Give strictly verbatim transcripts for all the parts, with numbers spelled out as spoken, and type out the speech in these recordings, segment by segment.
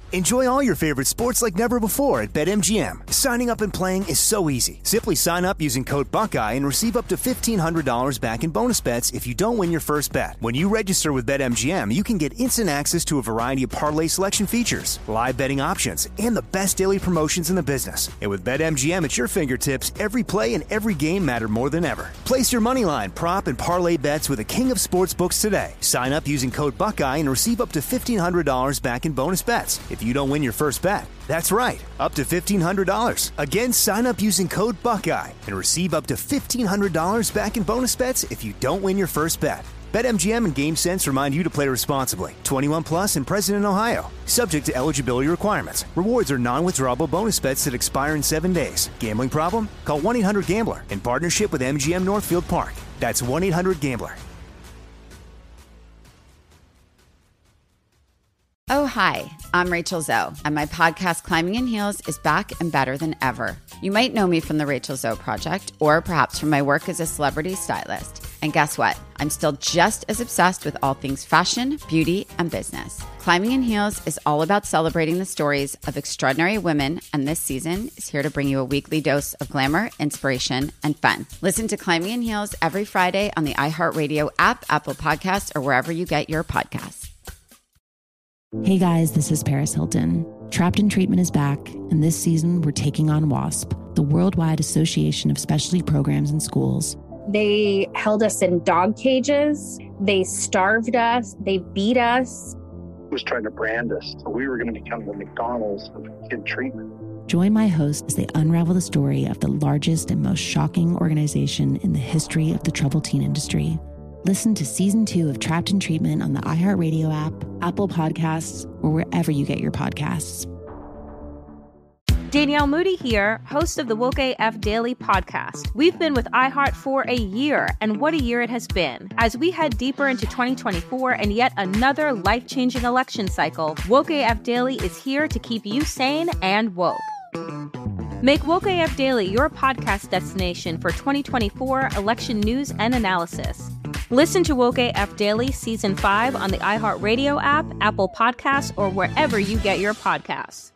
Enjoy all your favorite sports like never before at BetMGM. Signing up and playing is so easy. Simply sign up using code Buckeye and receive up to fifteen hundred dollars back in bonus bets if you don't win your first bet. When you register with BetMGM, you can get instant access to a variety of parlay selection features, live betting options, and the best daily promotions in the business. And with BetMGM at your fingertips, every play and every game matter more than ever. Place your moneyline, prop, and parlay bets with the king of sportsbooks today. Sign up using code Buckeye and receive up to fifteen hundred dollars back in bonus bets if you don't win your first bet. That's right, up to fifteen hundred dollars. Again, sign up using code Buckeye and receive up to fifteen hundred dollars back in bonus bets if you don't win your first bet. BetMGM and GameSense remind you to play responsibly. twenty-one plus and present in Ohio. Subject to eligibility requirements. Rewards are non-withdrawable bonus bets that expire in seven days. Gambling problem? Call one eight hundred gambler in partnership with M G M Northfield Park. That's one eight hundred gambler. Oh, hi, I'm Rachel Zoe, and my podcast, Climbing in Heels, is back and better than ever. You might know me from the Rachel Zoe Project, or perhaps from my work as a celebrity stylist. And guess what? I'm still just as obsessed with all things fashion, beauty, and business. Climbing in Heels is all about celebrating the stories of extraordinary women, and this season is here to bring you a weekly dose of glamour, inspiration, and fun. Listen to Climbing in Heels every Friday on the iHeartRadio app, Apple Podcasts, or wherever you get your podcasts. Hey guys, this is Paris Hilton. Trapped in Treatment is back, and this season we're taking on WASP, the Worldwide Association of Specialty Programs in Schools. They held us in dog cages. They starved us. They beat us. Was trying to brand us. So we were going to become the McDonald's of kid treatment. Join my host as they unravel the story of the largest and most shocking organization in the history of the troubled teen industry. Listen to season two of Trapped in Treatment on the iHeartRadio app, Apple Podcasts, or wherever you get your podcasts. Danielle Moody here, host of the Woke A F Daily podcast. We've been with iHeart for a year, and what a year it has been. As we head deeper into twenty twenty-four and yet another life-changing election cycle, Woke A F Daily is here to keep you sane and woke. Make Woke A F Daily your podcast destination for twenty twenty-four election news and analysis. Listen to Woke A F Daily Season five on the iHeartRadio app, Apple Podcasts, or wherever you get your podcasts.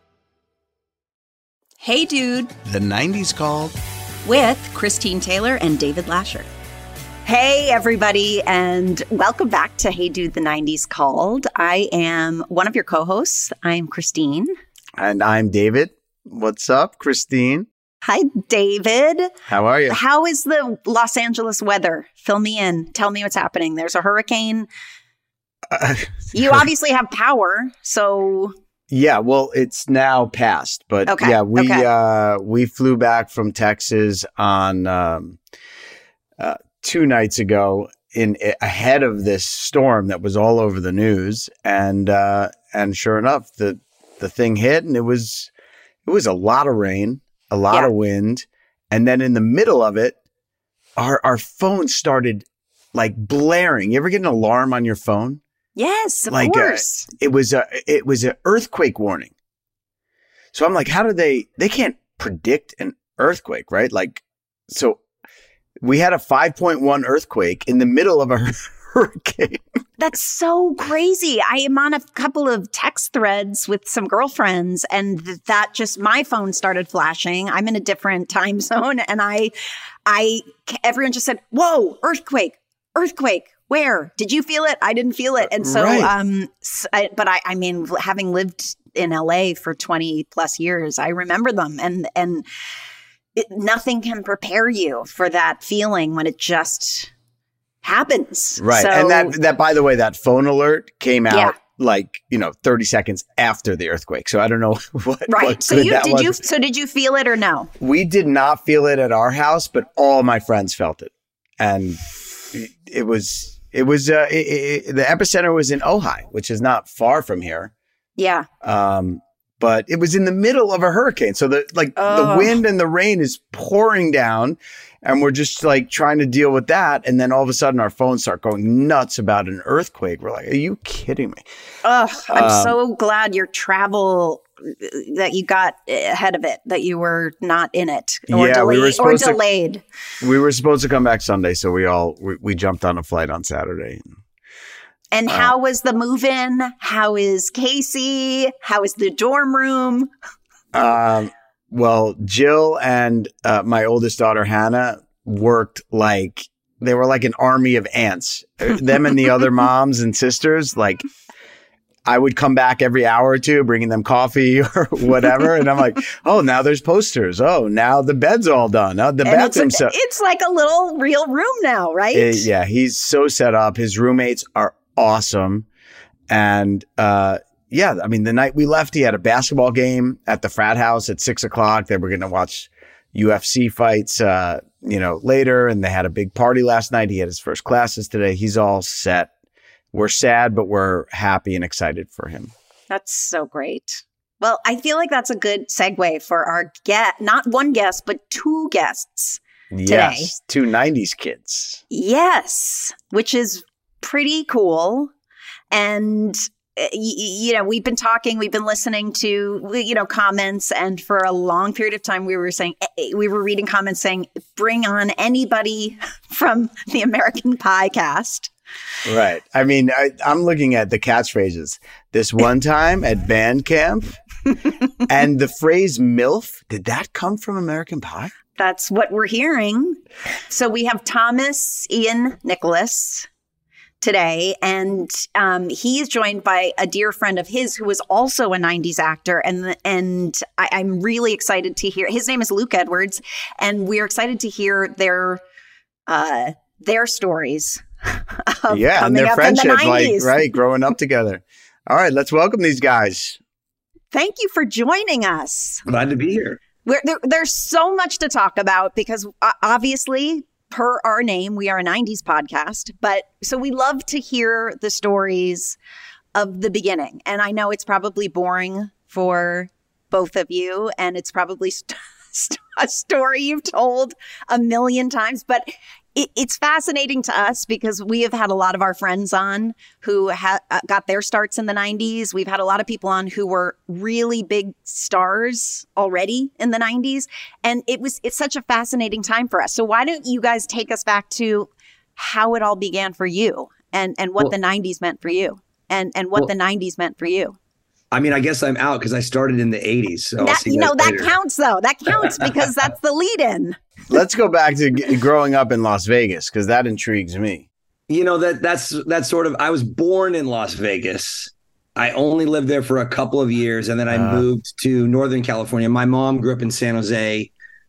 Hey Dude, The nineties Called, with Christine Taylor and David Lasher. Hey everybody, and welcome back to Hey Dude, The nineties Called. I am one of your co-hosts. I'm Christine. And I'm David. What's up, Christine? Hi, David. How are you? How is the Los Angeles weather? Fill me in. Tell me what's happening. There's a hurricane. Uh, you obviously have power, so... Yeah, well, it's now passed, but okay. yeah, we okay. uh, we flew back from Texas on um, uh, two nights ago in ahead of this storm that was all over the news, and uh, and sure enough, the the thing hit, and it was it was a lot of rain, a lot yeah. of wind, and then in the middle of it, our our phone started like blaring. You ever get an alarm on your phone? Yes, of like course. A, it was a it was an earthquake warning. So I'm like, how do they they can't predict an earthquake, right? Like, so we had a five point one earthquake in the middle of a hurricane. That's so crazy. I am on a couple of text threads with some girlfriends, and that just my phone started flashing. I'm in a different time zone, and I I everyone just said, "Whoa, earthquake, earthquake." Where? Did you feel it? I didn't feel it. And so, right. um, so I, but I, I mean, having lived in L A for twenty plus years, I remember them, and, and it, nothing can prepare you for that feeling when it just happens. Right. So, and that, that, by the way, that phone alert came out yeah. like, you know, thirty seconds after the earthquake. So I don't know what, right. what so good you, that did was. you, so did you feel it or no? We did not feel it at our house, but all my friends felt it. And it was, It was uh, it, it, the epicenter was in Ojai, which is not far from here. Yeah. Um, but it was in the middle of a hurricane, so the like oh. the wind and the rain is pouring down, and we're just like trying to deal with that. And then all of a sudden, our phones start going nuts about an earthquake. We're like, "Are you kidding me?" Oh, I'm um, so glad your travel that you got ahead of it, that you were not in it or, yeah, delayed, we were or supposed delayed. To, we were supposed to come back Sunday, so we all we, we jumped on a flight on Saturday. And uh, how was the move-in? How is Casey? How is the dorm room? Um, well, Jill and uh, my oldest daughter, Hannah, worked like they were like an army of ants. Them and the other moms and sisters, like I would come back every hour or two bringing them coffee or whatever. And I'm like, oh, now there's posters. Oh, now the bed's all done. Oh, the bathroom's set. It's like a little real room now, right? It, yeah, he's so set up. His roommates are awesome. And uh, yeah, I mean, the night we left, he had a basketball game at the frat house at six o'clock. They were going to watch U F C fights, uh, you know, later. And they had a big party last night. He had his first classes today. He's all set. We're sad, but we're happy and excited for him. That's so great. Well, I feel like that's a good segue for our guest, not one guest, but two guests today. Yes, two nineties kids. Yes, which is pretty cool. And, y- you know, we've been talking, we've been listening to, you know, comments. And for a long period of time, we were saying, we were reading comments saying, bring on anybody from the American Pie cast. Right. I mean, I, I'm looking at the catchphrases. This one time at band camp and the phrase MILF, did that come from American Pie? That's what we're hearing. So we have Thomas Ian Nicholas today, and um, he is joined by a dear friend of his who is also a nineties actor. And and I, I'm really excited to hear. His name is Luke Edwards, and we're excited to hear their uh, their stories. Yeah, and their friendship, the like, right, growing up together. All right, let's welcome these guys. Thank you for joining us. Glad to be here. We're, there, there's so much to talk about because uh, obviously, per our name, we are a nineties podcast. But so we love to hear the stories of the beginning. And I know it's probably boring for both of you, and it's probably st- st- a story you've told a million times, but It, it's fascinating to us because we have had a lot of our friends on who ha- got their starts in the nineties. We've had a lot of people on who were really big stars already in the nineties. And it was it's such a fascinating time for us. So why don't you guys take us back to how it all began for you and, and what well, the nineties meant for you and, and what well, the nineties meant for you? I mean, I guess I'm out because I started in the eighties. So that, you know, that counts, though. That counts because that's the lead-in. Let's go back to g- growing up in Las Vegas because that intrigues me. You know, that that's that's sort of I was born in Las Vegas. I only lived there for a couple of years, and then I uh, moved to Northern California. My mom grew up in San Jose,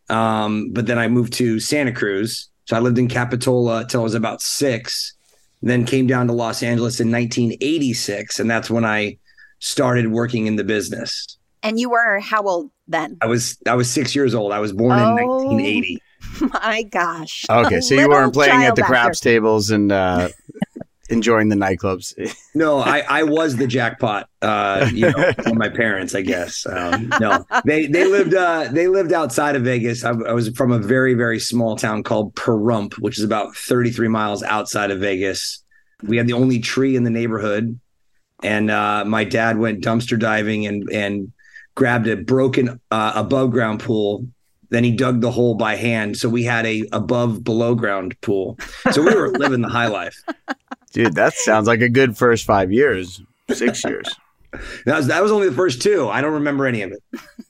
um, but then I moved to Santa Cruz. So I lived in Capitola till I was about six, then came down to Los Angeles in nineteen eighty-six, and that's when I started working in the business. And you were how old then? I was I was six years old. I was born oh, in nineteen eighty. My gosh. Okay, so you weren't playing at the craps tables and uh, enjoying the nightclubs. No, I, I was the jackpot. Uh, you know, for my parents, I guess. Um, no, they they lived uh, they lived outside of Vegas. I, I was from a very very small town called Pahrump, which is about thirty-three miles outside of Vegas. We had the only tree in the neighborhood. And uh, my dad went dumpster diving and and grabbed a broken uh, above ground pool. Then he dug the hole by hand. So we had a above below ground pool. So we were living the high life. Dude, that sounds like a good first five years, six years. That was, that was only the first two. I don't remember any of it.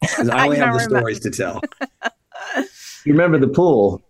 I only I have the remember. stories to tell. You remember the pool?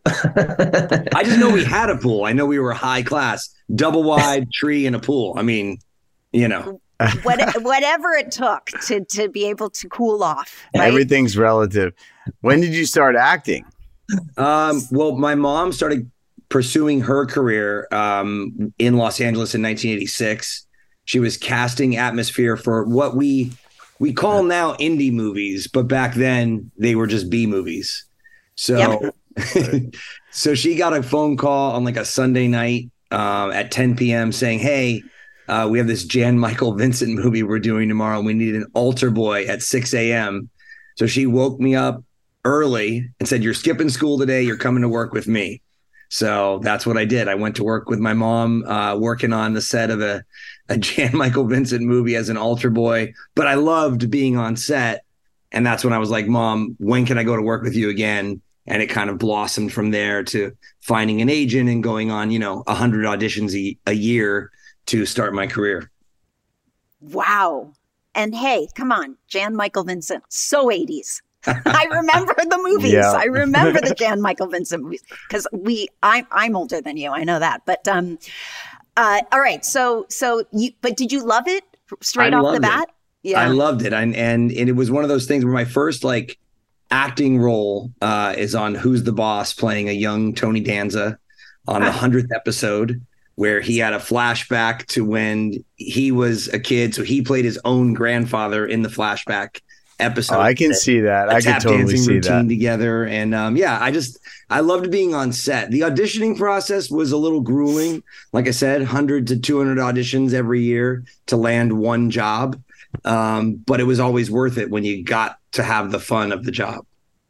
I just know we had a pool. I know we were high class, double wide tree and a pool. I mean, you know, what, whatever it took to, to be able to cool off. Right? Everything's relative. When did you start acting? Um, well, my mom started pursuing her career um, in Los Angeles in nineteen eighty-six. She was casting atmosphere for what we we call now indie movies, but back then they were just B movies. So, yep. So she got a phone call on like a Sunday night uh, at ten p.m. saying, "Hey, Uh, we have this Jan Michael Vincent movie we're doing tomorrow. We need an altar boy at six a.m. So she woke me up early and said, "You're skipping school today. You're coming to work with me." So that's what I did. I went to work with my mom, uh, working on the set of a, a Jan Michael Vincent movie as an altar boy. But I loved being on set. And that's when I was like, "Mom, when can I go to work with you again?" And it kind of blossomed from there to finding an agent and going on, you know, one hundred auditions a, a year to start my career. Wow. And hey, come on, Jan Michael Vincent, so eighties. I remember the movies. Yeah. I remember the Jan Michael Vincent movies because we, I'm, I'm older than you. I know that. But um, uh, all right. So, so you, but did you love it straight I off the bat? It. Yeah, I loved it. And, and and it was one of those things where my first like acting role uh, is on Who's the Boss, playing a young Tony Danza on the hundredth episode, where he had a flashback to when he was a kid. So he played his own grandfather in the flashback episode. Oh, I can see that. I can totally see that. Together. And um, yeah, I just, I loved being on set. The auditioning process was a little grueling. Like I said, one hundred to two hundred auditions every year to land one job. Um, but it was always worth it when you got to have the fun of the job.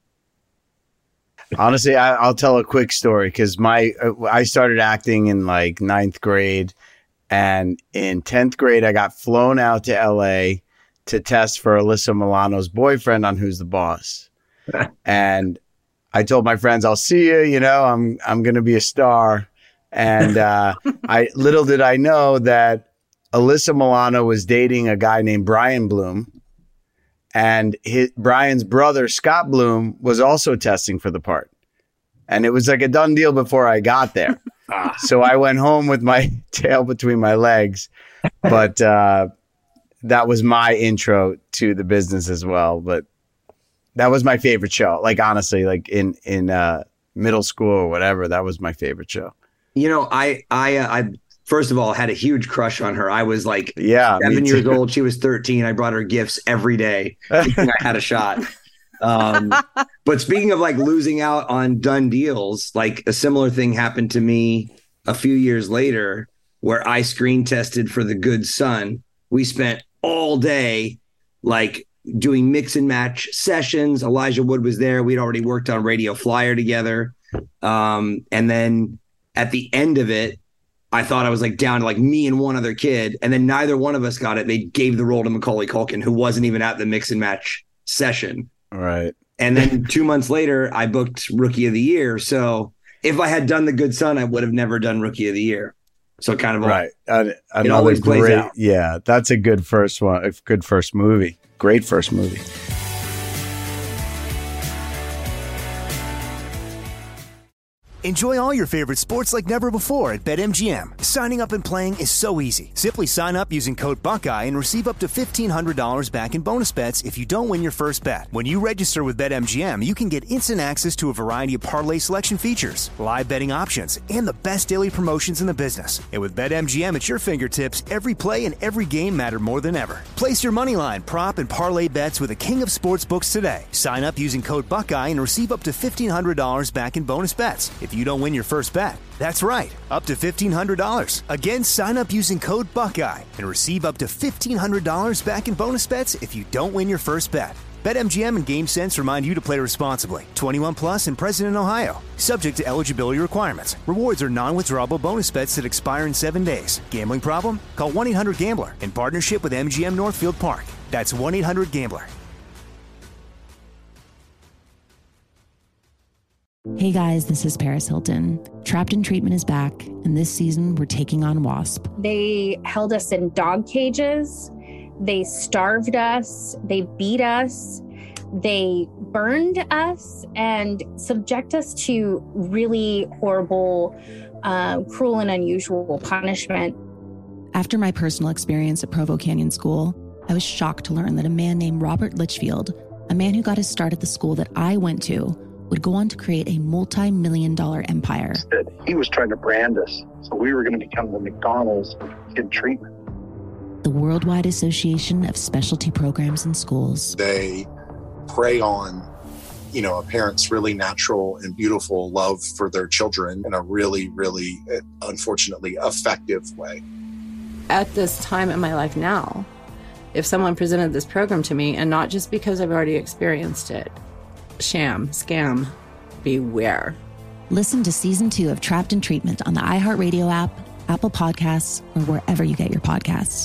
Honestly, I, I'll tell a quick story because my uh, I started acting in like ninth grade, and in tenth grade, I got flown out to L A to test for Alyssa Milano's boyfriend on Who's the Boss. And I told my friends, I'll see you, you know, I'm I'm going to be a star. And uh, I little did I know that Alyssa Milano was dating a guy named Brian Bloom. And his, Brian's brother, Scott Bloom, was also testing for the part. And it was like a done deal before I got there. ah. So I went home with my tail between my legs. But uh, that was my intro to the business as well. But that was my favorite show. Like, honestly, like in, in uh, middle school or whatever, that was my favorite show. You know, I, I, uh, I, first of all, had a huge crush on her. I was like yeah, seven years old. She was thirteen. I brought her gifts every day. I had a shot. Um, but speaking of like losing out on done deals, like a similar thing happened to me a few years later where I screen tested for The Good Son. We spent all day like doing mix and match sessions. Elijah Wood was there. We'd already worked on Radio Flyer together. Um, and then at the end of it, I thought I was like down to like me and one other kid. And then neither one of us got it. They gave the role to Macaulay Culkin, who wasn't even at the mix and match session. Right. And then two months later, I booked Rookie of the Year. So if I had done The Good Son, I would have never done Rookie of the Year. So kind of right. All, uh, it always plays great, out. Yeah, that's a good first one. A good first movie. Great first movie. Enjoy all your favorite sports like never before at BetMGM. Signing up and playing is so easy. Simply sign up using code Buckeye and receive up to fifteen hundred dollars back in bonus bets if you don't win your first bet. When you register with BetMGM, you can get instant access to a variety of parlay selection features, live betting options, and the best daily promotions in the business. And with BetMGM at your fingertips, every play and every game matter more than ever. Place your moneyline, prop, and parlay bets with the king of sportsbooks today. Sign up using code Buckeye and receive up to fifteen hundred dollars back in bonus bets if you don't win your first bet. That's right, up to fifteen hundred dollars. Again, sign up using code Buckeye and receive up to fifteen hundred dollars back in bonus bets if you don't win your first bet. BetMGM and GameSense remind you to play responsibly. twenty-one plus and present in Ohio. Subject to eligibility requirements. Rewards are non-withdrawable bonus bets that expire in seven days. Gambling problem? Call one eight hundred gambler in partnership with M G M Northfield Park. That's one eight hundred gambler. Hey guys, this is Paris Hilton. Trapped in Treatment is back, and this season we're taking on WASP. They held us in dog cages. They starved us. They beat us. They burned us and subject us to really horrible, uh, cruel and unusual punishment. After my personal experience at Provo Canyon School, I was shocked to learn that a man named Robert Litchfield, a man who got his start at the school that I went to, would go on to create a multi-million dollar empire. He was trying to brand us, so we were going to become the McDonald's of kid treatment. The Worldwide Association of Specialty Programs in Schools. They prey on, you know, a parent's really natural and beautiful love for their children in a really, really, unfortunately, effective way. At this time in my life now, if someone presented this program to me, and not just because I've already experienced it, sham, scam, beware. Listen to season two of Trapped in Treatment on the iHeartRadio app, Apple Podcasts, or wherever you get your podcasts.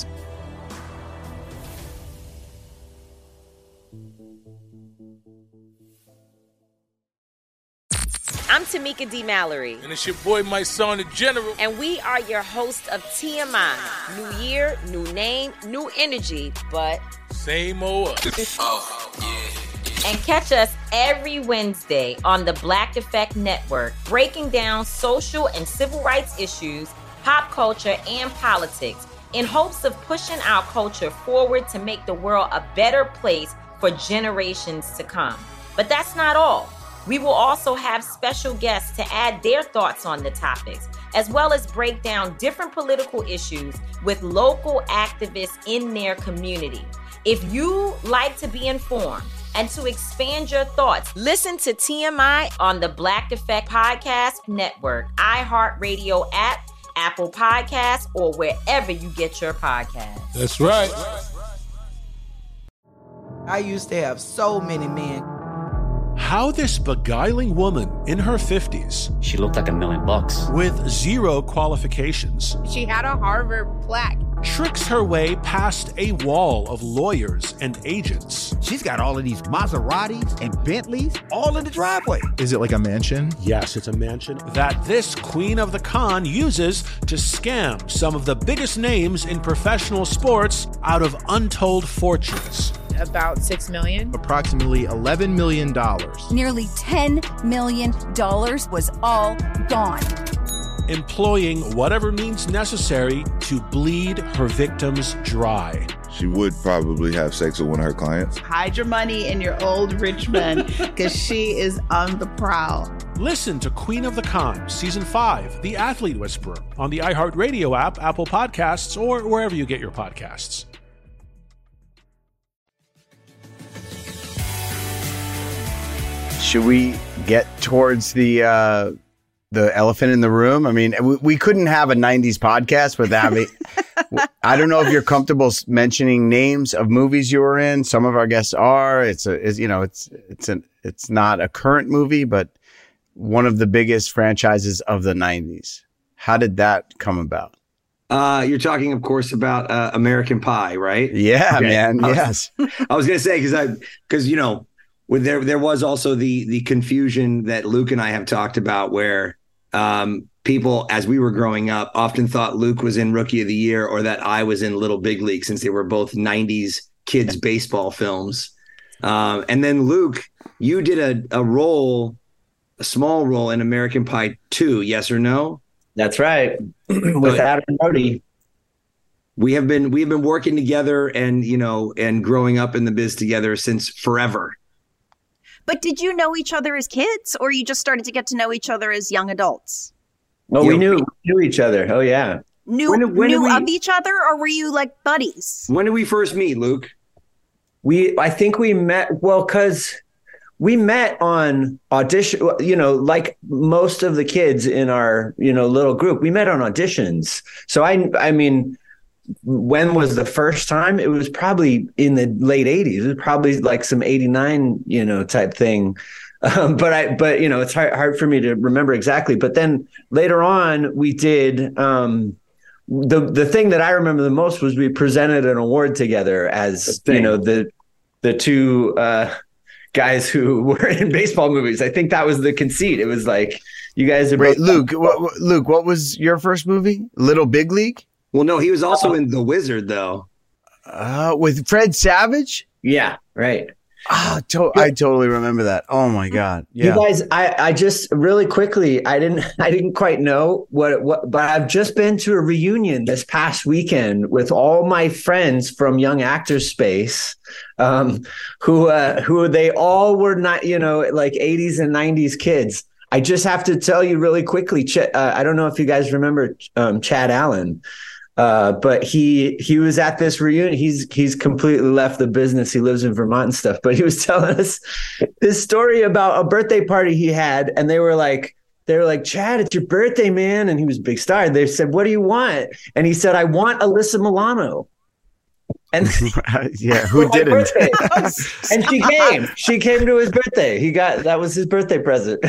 I'm Tamika D. Mallory. And it's your boy, my son, the General. And we are your hosts of T M I. New year, new name, new energy, but... same old us. Oh, yeah. And catch us every Wednesday on the Black Effect Network, breaking down social and civil rights issues, pop culture, and politics, in hopes of pushing our culture forward to make the world a better place for generations to come. But that's not all. We will also have special guests to add their thoughts on the topics, as well as break down different political issues with local activists in their community. If you like to be informed and to expand your thoughts, listen to T M I on the Black Effect Podcast Network, iHeartRadio app, Apple Podcasts, or wherever you get your podcasts. That's right. I used to have so many men. How this beguiling woman in her fifties, she looked like a million bucks, with zero qualifications, she had a Harvard plaque, tricks her way past a wall of lawyers and agents. She's got all of these Maseratis and Bentleys all in the driveway. Is it like a mansion? Yes, it's a mansion that this queen of the con uses to scam some of the biggest names in professional sports out of untold fortunes. About six million. Approximately eleven million dollars. Nearly ten million dollars was all gone. Employing whatever means necessary to bleed her victims dry. She would probably have sex with one of her clients. Hide your money in your old rich man, because she is on the prowl. Listen to Queen of the Con, Season five, The Athlete Whisperer, on the iHeartRadio app, Apple Podcasts, or wherever you get your podcasts. Should we get towards the uh, the elephant in the room? I mean, we, we couldn't have a nineties podcast without it. I don't know if you're comfortable mentioning names of movies you were in. Some of our guests are. It's a, it's, you know, it's it's an it's not a current movie, but one of the biggest franchises of the nineties. How did that come about? Uh, you're talking, of course, about uh, American Pie, right? Yeah, okay. man. I was, yes. I was gonna say because I because you know. With there, there was also the the confusion that Luke and I have talked about, where um, people, as we were growing up, often thought Luke was in Rookie of the Year or that I was in Little Big League, since they were both nineties kids baseball films. Um, and then Luke, you did a a role, a small role in American Pie two. Yes or no? That's right. With Adam Brody. We have been we have been working together, and you know, and growing up in the biz together since forever. But did you know each other as kids, or you just started to get to know each other as young adults? Oh, we knew, we knew each other. Oh, yeah. Knew, when, when knew we, of each other, or were you like buddies? When did we first meet, Luke? We, I think we met, well, because we met on audition, you know, like most of the kids in our, you know, little group, we met on auditions. So I, I mean, when was the first time? It was probably in the late eighties. It was probably like some eighty-nine, you know, type thing. Um, but I, but you know, it's hard, hard for me to remember exactly. But then later on, we did um, the the thing that I remember the most was we presented an award together as you know the the two uh, guys who were in baseball movies. I think that was the conceit. It was like you guys are Wait, Luke. What, Luke, what was your first movie? Little Big League. Well, no, he was also uh, in The Wizard, though. Uh, with Fred Savage? Yeah, right. Oh, to- I totally remember that. Oh my God! Yeah. You guys, I, I just really quickly, I didn't, I didn't quite know what, what, but I've just been to a reunion this past weekend with all my friends from Young Actors Space, um, who, uh, who they all were not, you know, like eighties and nineties kids. I just have to tell you really quickly. Ch- uh, I don't know if you guys remember um, Chad Allen. Uh, but he he was at this reunion. He's he's completely left the business. He lives in Vermont and stuff. But he was telling us his story about a birthday party he had, and they were like, they were like, Chad, it's your birthday, man. And he was a big star. They said, what do you want? And he said, I want Alyssa Milano. And yeah, who didn't? And she came. She came to his birthday. He got that was his birthday present.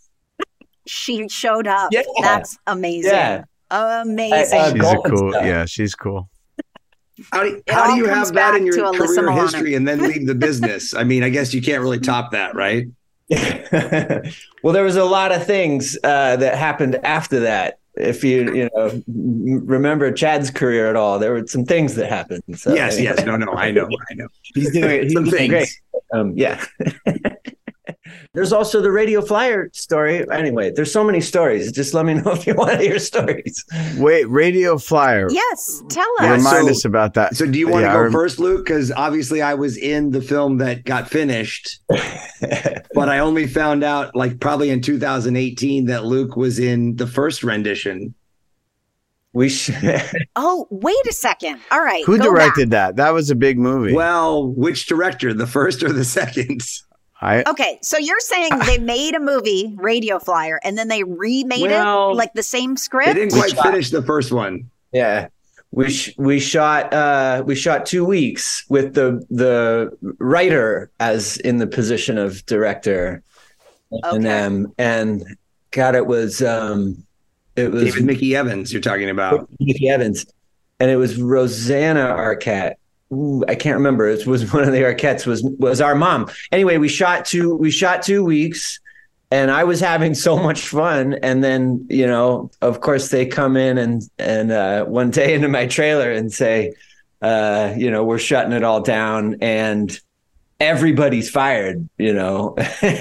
She showed up. Yeah. That's amazing. Yeah. Amazing. She's a cool. Yeah, she's cool. How do, how do you have that in your career history and then leave the business? I mean, I guess you can't really top that, right? Well, there was a lot of things uh, that happened after that. If you you know remember Chad's career at all, there were some things that happened. So, yes, yes, no, no, I know, I know. He's doing he's some doing things. great. Um, yeah. There's also the Radio Flyer story. Anyway, there's so many stories. Just let me know if you want to hear stories. Wait, Radio Flyer. Yes, tell us. Yeah, Remind so- us about that. So do you want Yeah, to I go rem- first, Luke? Because obviously I was in the film that got finished, but I only found out like probably in two thousand eighteen that Luke was in the first rendition. We should. Oh, wait a second. All right. Who go directed that? That was a big movie. Well, which director, the first or the second? I back. Okay, so you're saying they made a movie, Radio Flyer, and then they remade Well, it like the same They script? didn't quite finish the first one. Yeah. We sh- we shot uh, we shot two weeks with the the writer as in the position of director, and Okay. um, and God, it was um, it was David Mickey Evans you're talking about. Mickey Evans, and it was Rosanna Arquette. Ooh, I can't remember. It was one of the Arquettes. Was was our mom. Anyway, we shot two. We shot two weeks, and I was having so much fun. And then, you know, of course, they come in and and uh, one day into my trailer and say, uh, you know, we're shutting it all down, and everybody's fired. You know,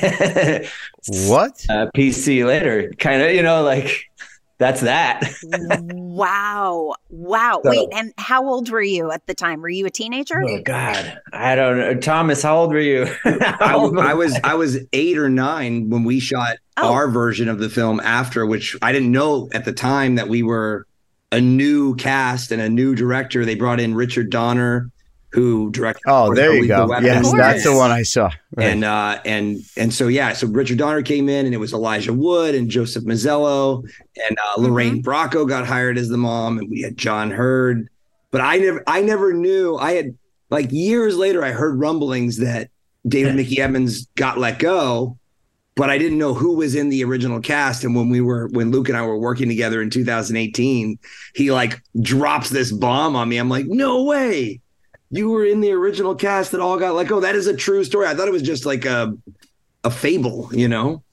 what? Uh, P C later, kind of. You know, like. That's that. Wow. Wow. So- Wait, and how old were you at the time? Were you a teenager? Oh God, I don't know. Thomas, how old were you? I, I was I was eight or nine when we shot Oh. our version of the film after, which I didn't know at the time that we were a new cast and a new director. They brought in Richard Donner, who directed. Oh, there you Lethal go. Weapon. Yes, that's the one I saw. Right. And uh, and and so yeah, so Richard Donner came in, and it was Elijah Wood and Joseph Mazzello, and uh, Lorraine Bracco got hired as the mom, and we had John Hurd. But I never, I never knew. I had like years later, I heard rumblings that David Mickey Evans got let go, but I didn't know who was in the original cast. And when we were, when Luke and I were working together in two thousand eighteen, he like drops this bomb on me. I'm like, no way. You were in the original cast that all got let go. That is a true story. I thought it was just like a a fable, you know?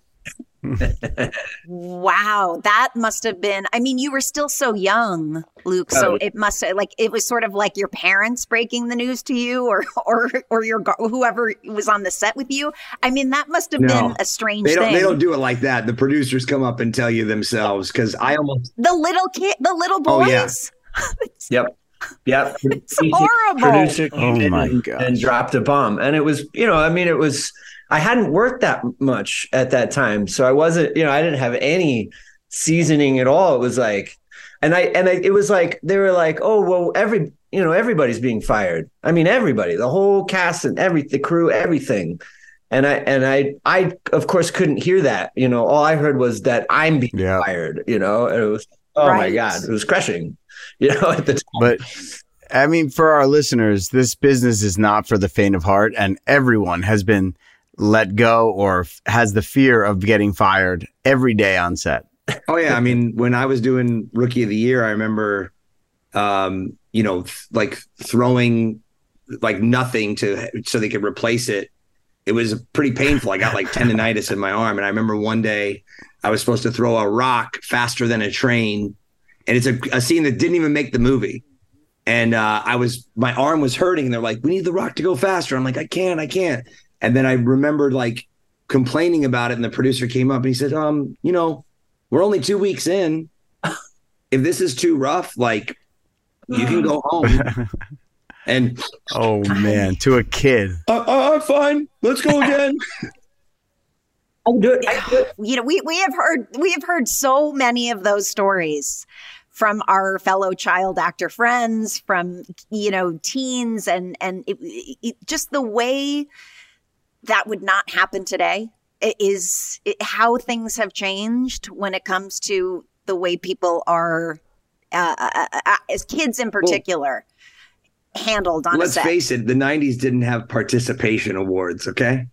Wow. That must have been, I mean, you were still so young, Luke. So Oh. it must have, like, it was sort of like your parents breaking the news to you or, or, or your, gu- whoever was on the set with you. I mean, that must have No. been a strange They don't thing. they don't do it like that. The producers come up and tell you themselves, because I almost the little kid, the little Oh, boys. yeah. Yep. Yep. It's horrible. Producer came Oh in my and, gosh. and dropped a bomb. And it was, you know, I mean, it was, I hadn't worked that much at that time. So I wasn't, you know, I didn't have any seasoning at all. It was like, and I, and I, it was like, they were like, oh, well, every, you know, everybody's being fired. I mean, everybody, the whole cast and every, the crew, everything. And I, and I, I, of course, couldn't hear that. You know, all I heard was that I'm being Yeah. fired, you know, and it was, oh my Right. God, it was crushing, you know, at the time. But I mean, for our listeners, this business is not for the faint of heart, and everyone has been let go or f- has the fear of getting fired every day on set. Oh yeah, I mean, when I was doing Rookie of the Year, I remember, um, you know, th- like throwing like nothing to so they could replace it. It was pretty painful. I got like tendonitis in my arm, and I remember one day I was supposed to throw a rock faster than a train, and it's a, a scene that didn't even make the movie. And uh, I was, my arm was hurting, and they're like, "We need the rock to go faster." I'm like, "I can't, I can't." And then I remembered like complaining about it, and the producer came up and he said, "Um, you know, we're only two weeks in. If this is too rough, like you can go home." And Oh man, to a kid. uh, uh, I'm fine. Let's go again. I do it. I do it. You know, we, we have heard we have heard so many of those stories from our fellow child actor friends, from, you know, teens, and and it, it, just the way that would not happen today is it, how things have changed when it comes to the way people are, uh, uh, uh, as kids in particular, well, handled on Let's a set. face it, the nineties didn't have participation awards, okay?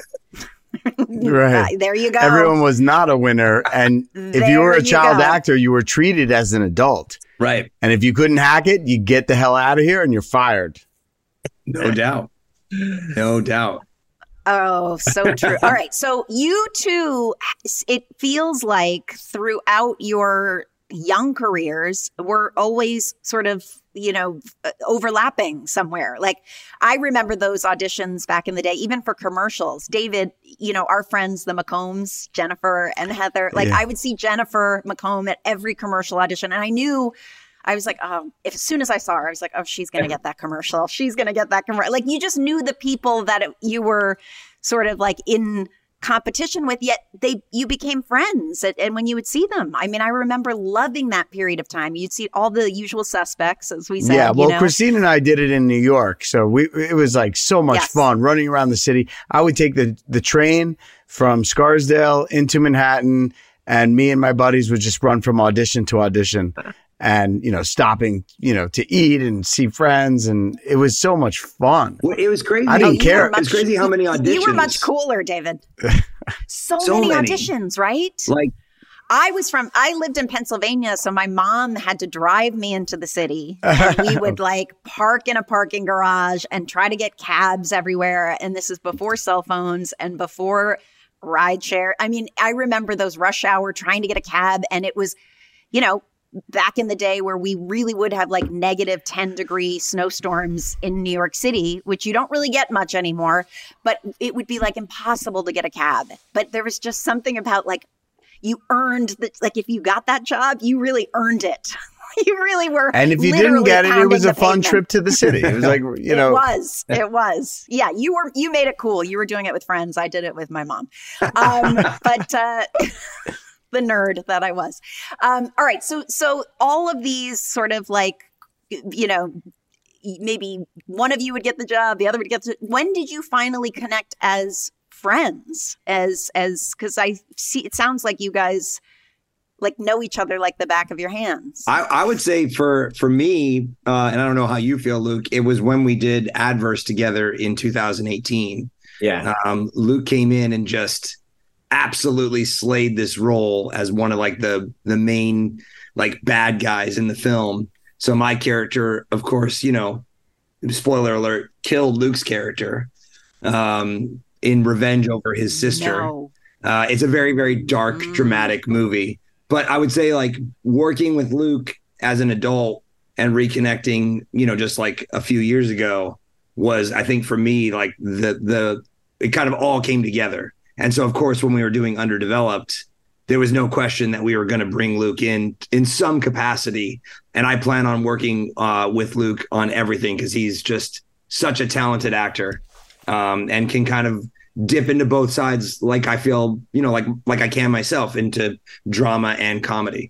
Right. Uh, there you go. Everyone was not a winner. And if you were There a you child go. actor, you were treated as an adult. Right. And if you couldn't hack it, you get the hell out of here and you're fired. No doubt. No doubt. Oh, so true. All right. So you two, it feels like throughout your young careers, were always sort of, you know, overlapping somewhere. Like I remember those auditions back in the day, even for commercials. David, you know, our friends, the McCombs, Jennifer and Heather, like yeah. I would see Jennifer McComb at every commercial audition. And I knew, I was like, oh, if, as soon as I saw her, I was like, oh, she's going to get that commercial. She's going to get that commercial. Like you just knew the people that it, you were sort of like in competition with, yet they you became friends. And, and when you would see them, I mean, I remember loving that period of time. You'd see all the usual suspects, as we said. Yeah, well, you know? Christine and I did it in New York. So we it was like so much Yes. fun running around the city. I would take the, the train from Scarsdale into Manhattan, and me and my buddies would just run from audition to audition. And, you know, stopping, you know, to eat and see friends. And it was so much fun. Well, it was crazy. I didn't You care. were much- It's crazy how many auditions. You were much cooler, David. So, So many, many. auditions, right? Like, I was from, I lived in Pennsylvania, so my mom had to drive me into the city. And we would like park in a parking garage and try to get cabs everywhere. And this is before cell phones and before rideshare. I mean, I remember those rush hour trying to get a cab, and it was, you know, back in the day where we really would have like negative ten degree snowstorms in New York City, which you don't really get much anymore, but it would be like impossible to get a cab. But there was just something about like, you earned the, like if you got that job, you really earned it. You really were. And if you didn't literally get it, it was pounding a the fun pavement. trip to the city. It was like, you know. It was. It was. Yeah, you were. You made it cool. You were doing it with friends. I did it with my mom. Um, but uh, the nerd that I was. Um, all right. So, so all of these sort of like, you know, maybe one of you would get the job, the other would get the. When did you finally connect as friends? As as because I see it sounds like you guys like know each other like the back of your hands. I, I would say for for me, uh, and I don't know how you feel, Luke, it was when we did Adverse together in two thousand eighteen. Yeah. Um, Luke came in and just absolutely slayed this role as one of like the the main like bad guys in the film. So my character, of course, you know, spoiler alert, killed Luke's character um, in revenge over his sister. No. Uh, it's a very, very dark, Mm. dramatic movie. But I would say like working with Luke as an adult and reconnecting, you know, just like a few years ago was, I think for me, like the, the, it kind of all came together. And so, of course, when we were doing Underdeveloped, there was no question that we were going to bring Luke in in some capacity. And I plan on working uh, with Luke on everything because he's just such a talented actor um, and can kind of dip into both sides like I feel, you know, like like I can myself into drama and comedy.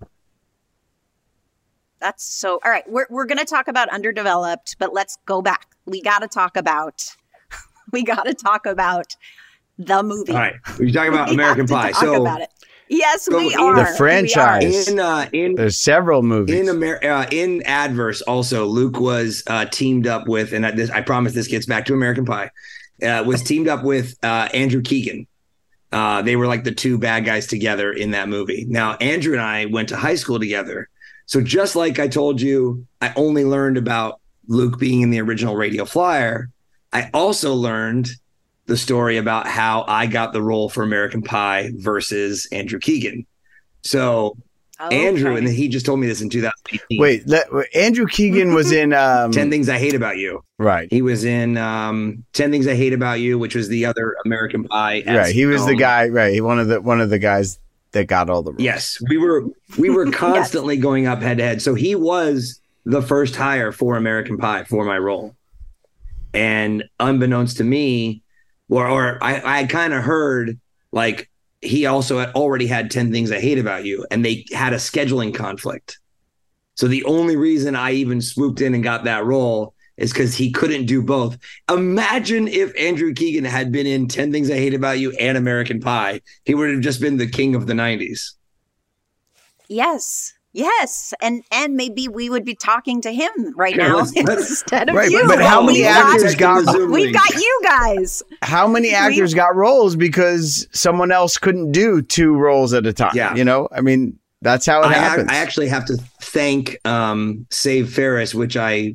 That's so all right. We're we're gonna talk about Underdeveloped, but let's go back. We gotta talk about we gotta talk about the movie. All right. We're talking about We American have to Pie. talk So about it. Yes, so we in- are. The We franchise. are. in uh, in There's several movies. in Amer- uh, in Adverse also, Luke was uh, teamed up with, and I, this, I promise this gets back to American Pie, uh, was teamed up with uh, Andrew Keegan. Uh, they were like the two bad guys together in that movie. Now, Andrew and I went to high school together. So just like I told you, I only learned about Luke being in the original Radio Flyer. I also learned the story about how I got the role for American Pie versus Andrew Keegan. So Okay. Andrew, and then he just told me this in two thousand eighteen. Wait, let, Andrew Keegan was in um, ten Things I Hate About You. Right. He was in um, ten Things I Hate About You, which was the other American Pie. Right. He was the film. guy. Right. One of the one of the guys that got all the roles. Yes, we were we were constantly going up head to head. So he was the first hire for American Pie for my role, and unbeknownst to me, or or I I kind of heard like he also had already had ten Things I Hate About You, and they had a scheduling conflict. So the only reason I even swooped in and got that role is because he couldn't do both. Imagine if Andrew Keegan had been in ten Things I Hate About You and American Pie. He would have just been the king of the nineties. Yes. Yes. And and maybe we would be talking to him right Yeah, now let's- let's- instead of Right, you. but how many We've actors got, got- we've got you guys. How many actors got roles because someone else couldn't do two roles at a time? Yeah. You know, I mean, that's how it I, happens. I actually have to thank um, Save Ferris, which I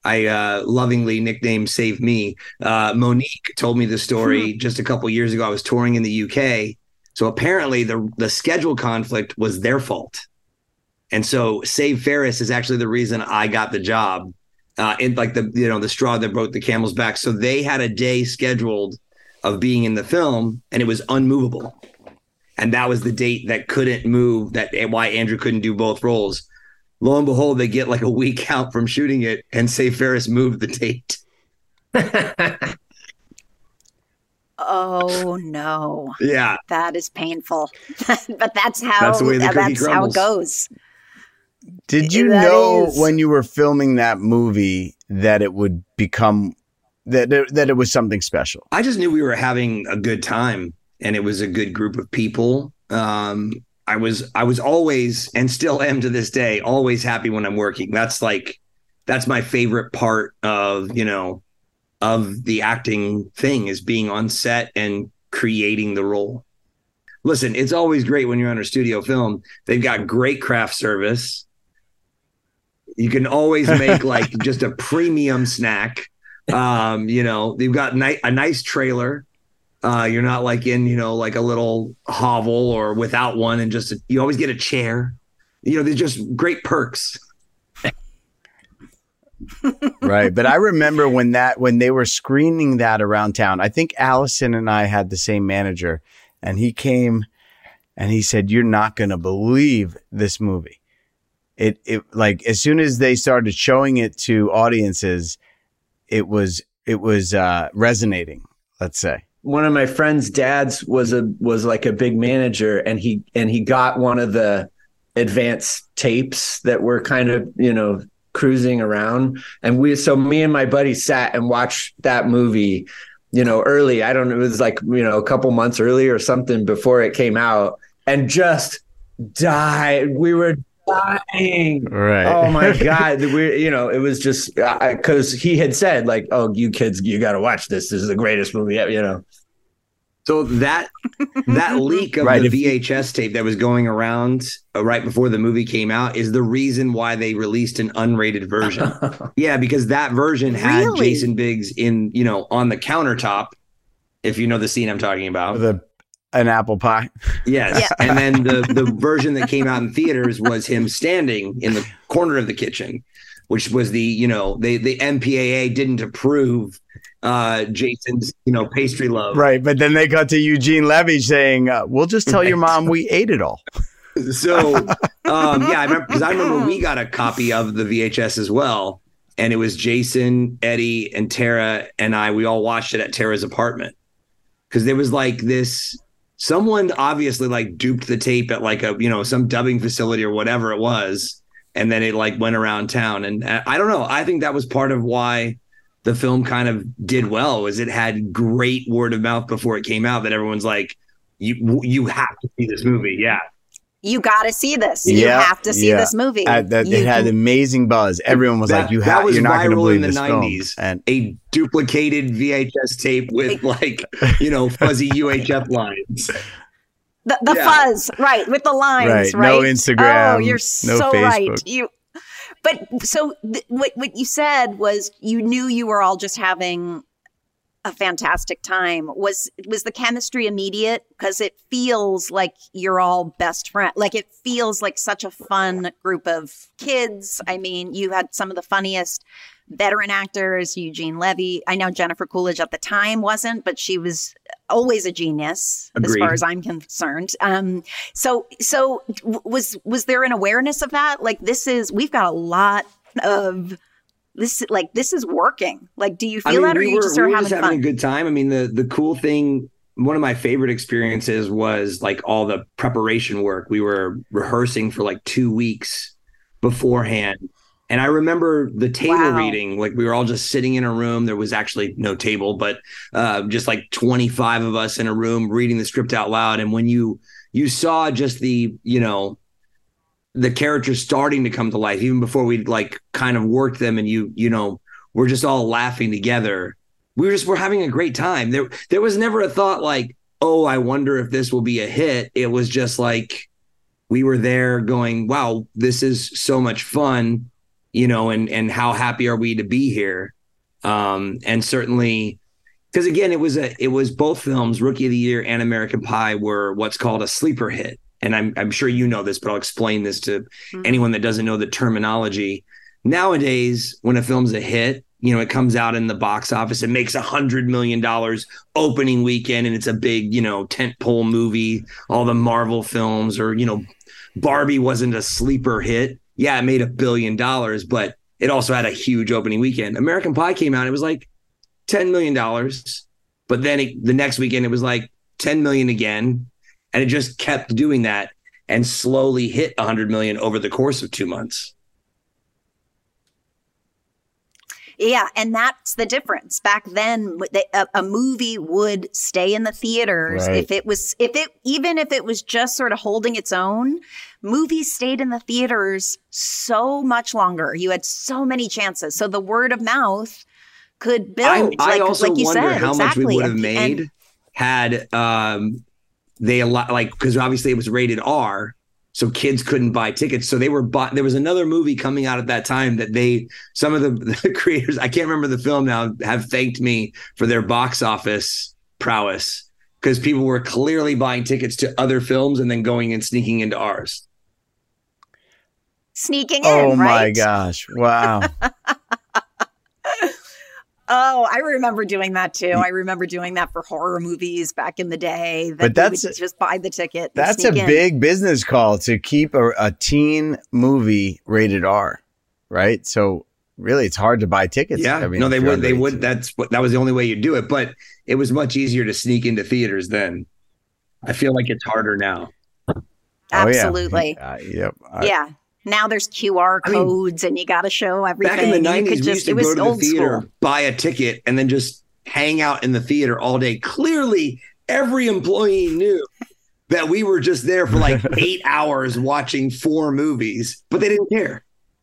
I uh, lovingly nicknamed Save Me. Uh, Monique told me the story just a couple years ago. I was touring in the U K. So apparently the, the schedule conflict was their fault. And so Save Ferris is actually the reason I got the job. Uh, in like the, you know, the straw that broke the camel's back. So they had a day scheduled of being in the film and it was unmovable. And that was the date that couldn't move, that why Andrew couldn't do both roles. Lo and behold, they get like a week out from shooting it and Save Ferris moved the date. Oh no. Yeah. That is painful. But that's how that's, the way the that's cookie how it crumbles. goes. Did you That know is- when you were filming that movie that it would become that it, that it was something special? I just knew we were having a good time and it was a good group of people. Um, I was I was always and still am to this day always happy when I'm working. That's like that's my favorite part of, you know, of the acting thing is being on set and creating the role. Listen, it's always great when you're on a studio film. They've got great craft service. You can always make like just a premium snack. Um, you know, they've got ni- a nice trailer. Uh, you're not like in, you know, like a little hovel or without one and just, a, you always get a chair. You know, there's just great perks. Right. But I remember when that when they were screening that around town, I think Allison and I had the same manager and he came and he said, "You're not going to believe this movie." It it like as soon as they started showing it to audiences, it was it was uh, resonating, let's say. One of my friend's dads was a was like a big manager, and he and he got one of the advanced tapes that were kind of, you know, cruising around, and we so me and my buddy sat and watched that movie, you know, early. I don't know, it was like, you know, a couple months early or something before it came out, and just died. We were dying. Right. Oh my God. We, you know, it was just because he had said like, "Oh, you kids, you got to watch this. This is the greatest movie ever," you know. So that that leak of Right, the if- V H S tape that was going around uh, right before the movie came out is the reason why they released an unrated version. Yeah, because that version had Really? Jason Biggs in, you know, on the countertop, if you know the scene I'm talking about. With a, an apple pie. Yes. Yeah. And then the, the version that came out in theaters was him standing in the corner of the kitchen, which was the, you know, they, the M P A A didn't approve uh, Jason's, you know, pastry love. Right. But then they got to Eugene Levy saying, uh, "We'll just tell your mom we ate it all." So, um, yeah, I remember because I remember we got a copy of the V H S as well. And it was Jason, Eddie, and Tara and I, we all watched it at Tara's apartment. Because there was like this, someone obviously like duped the tape at like a, you know, some dubbing facility or whatever it was. And then it like went around town. And I I don't know. I think that was part of why the film kind of did well, was it had great word of mouth before it came out that everyone's like, you you have to see this movie. Yeah. You got to see this. You Yeah, have to see yeah. this movie. Uh, that, You- it had amazing buzz. Everyone was That- like, "You that have, was you're not going to viral believe in the this nineties. film." And A duplicated V H S tape with like, you know, fuzzy U H F lines. the, the Yeah. fuzz, right, with the lines, Right, right? no Instagram, Oh, you're no so right. Facebook. You, but so th- what what you said was you knew you were all just having a fantastic time. Was was the chemistry immediate? Because it feels like you're all best friends. Like it feels like such a fun group of kids. I mean, you had some of the funniest veteran actors, Eugene Levy. I know Jennifer Coolidge at the time wasn't, but she was always a genius as Agreed. far as I'm concerned. Um, so so w- was was there an awareness of that? Like this is we've got a lot of this like this is working. Like do you feel that or we you were, just we are were having just having fun? a good time. I mean, the the cool thing, one of my favorite experiences was like all the preparation work. We were rehearsing for like two weeks beforehand. And I remember the table Wow. reading, like we were all just sitting in a room. There was actually no table, but uh, just like twenty-five of us in a room reading the script out loud. And when you you saw just the, you know, the characters starting to come to life, even before we'd like kind of worked them, and you, you know, we're just all laughing together. We were just, we're having a great time. There, there was never a thought like, oh, I wonder if this will be a hit. It was just like, we were there going, wow, this is so much fun. you know, and and how happy are we to be here? Um, and certainly, because again, it was a it was both films, Rookie of the Year and American Pie, were what's called a sleeper hit. And I'm I'm sure you know this, but I'll explain this to mm-hmm. anyone that doesn't know the terminology. Nowadays, when a film's a hit, you know, it comes out in the box office, it makes a hundred million dollars opening weekend, and it's a big, you know, tentpole movie. All the Marvel films, or, you know, Barbie wasn't a sleeper hit. Yeah, it made a billion dollars, but it also had a huge opening weekend. American Pie came out, it was like ten million dollars, but then it, the next weekend it was like ten million again, and it just kept doing that and slowly hit a hundred million over the course of two months. Yeah, and that's the difference. Back then, a, a movie would stay in the theaters right. if it was, if it, even if it was just sort of holding its own. Movies stayed in the theaters so much longer. You had so many chances. So the word of mouth could build. I, like, I also like you wonder said, how exactly. much we would have and, made and, had um, they a lot like because obviously it was rated R. So kids couldn't buy tickets. So they were bought. There was another movie coming out at that time that they, some of the, the creators, I can't remember the film now, have thanked me for their box office prowess, because people were clearly buying tickets to other films and then going and sneaking into ours. Sneaking in, oh my right? gosh. Wow. Oh, I remember doing that too. I remember doing that for horror movies back in the day. That but that's we would just buy the ticket. That's a in. big business call to keep a, a teen movie rated R, right? So really, it's hard to buy tickets. Yeah, I mean, no, they would. They would. eighteen. That's what. That was the only way you do it. But it was much easier to sneak into theaters then. I feel like it's harder now. Absolutely. Oh, yeah. Uh, yep. I, yeah. Now there's Q R codes I mean, and you got to show everything. Back in the nineties, we just, used to go to the theater, school. buy a ticket, and then just hang out in the theater all day. Clearly, every employee knew that we were just there for like eight hours watching four movies, but they didn't care.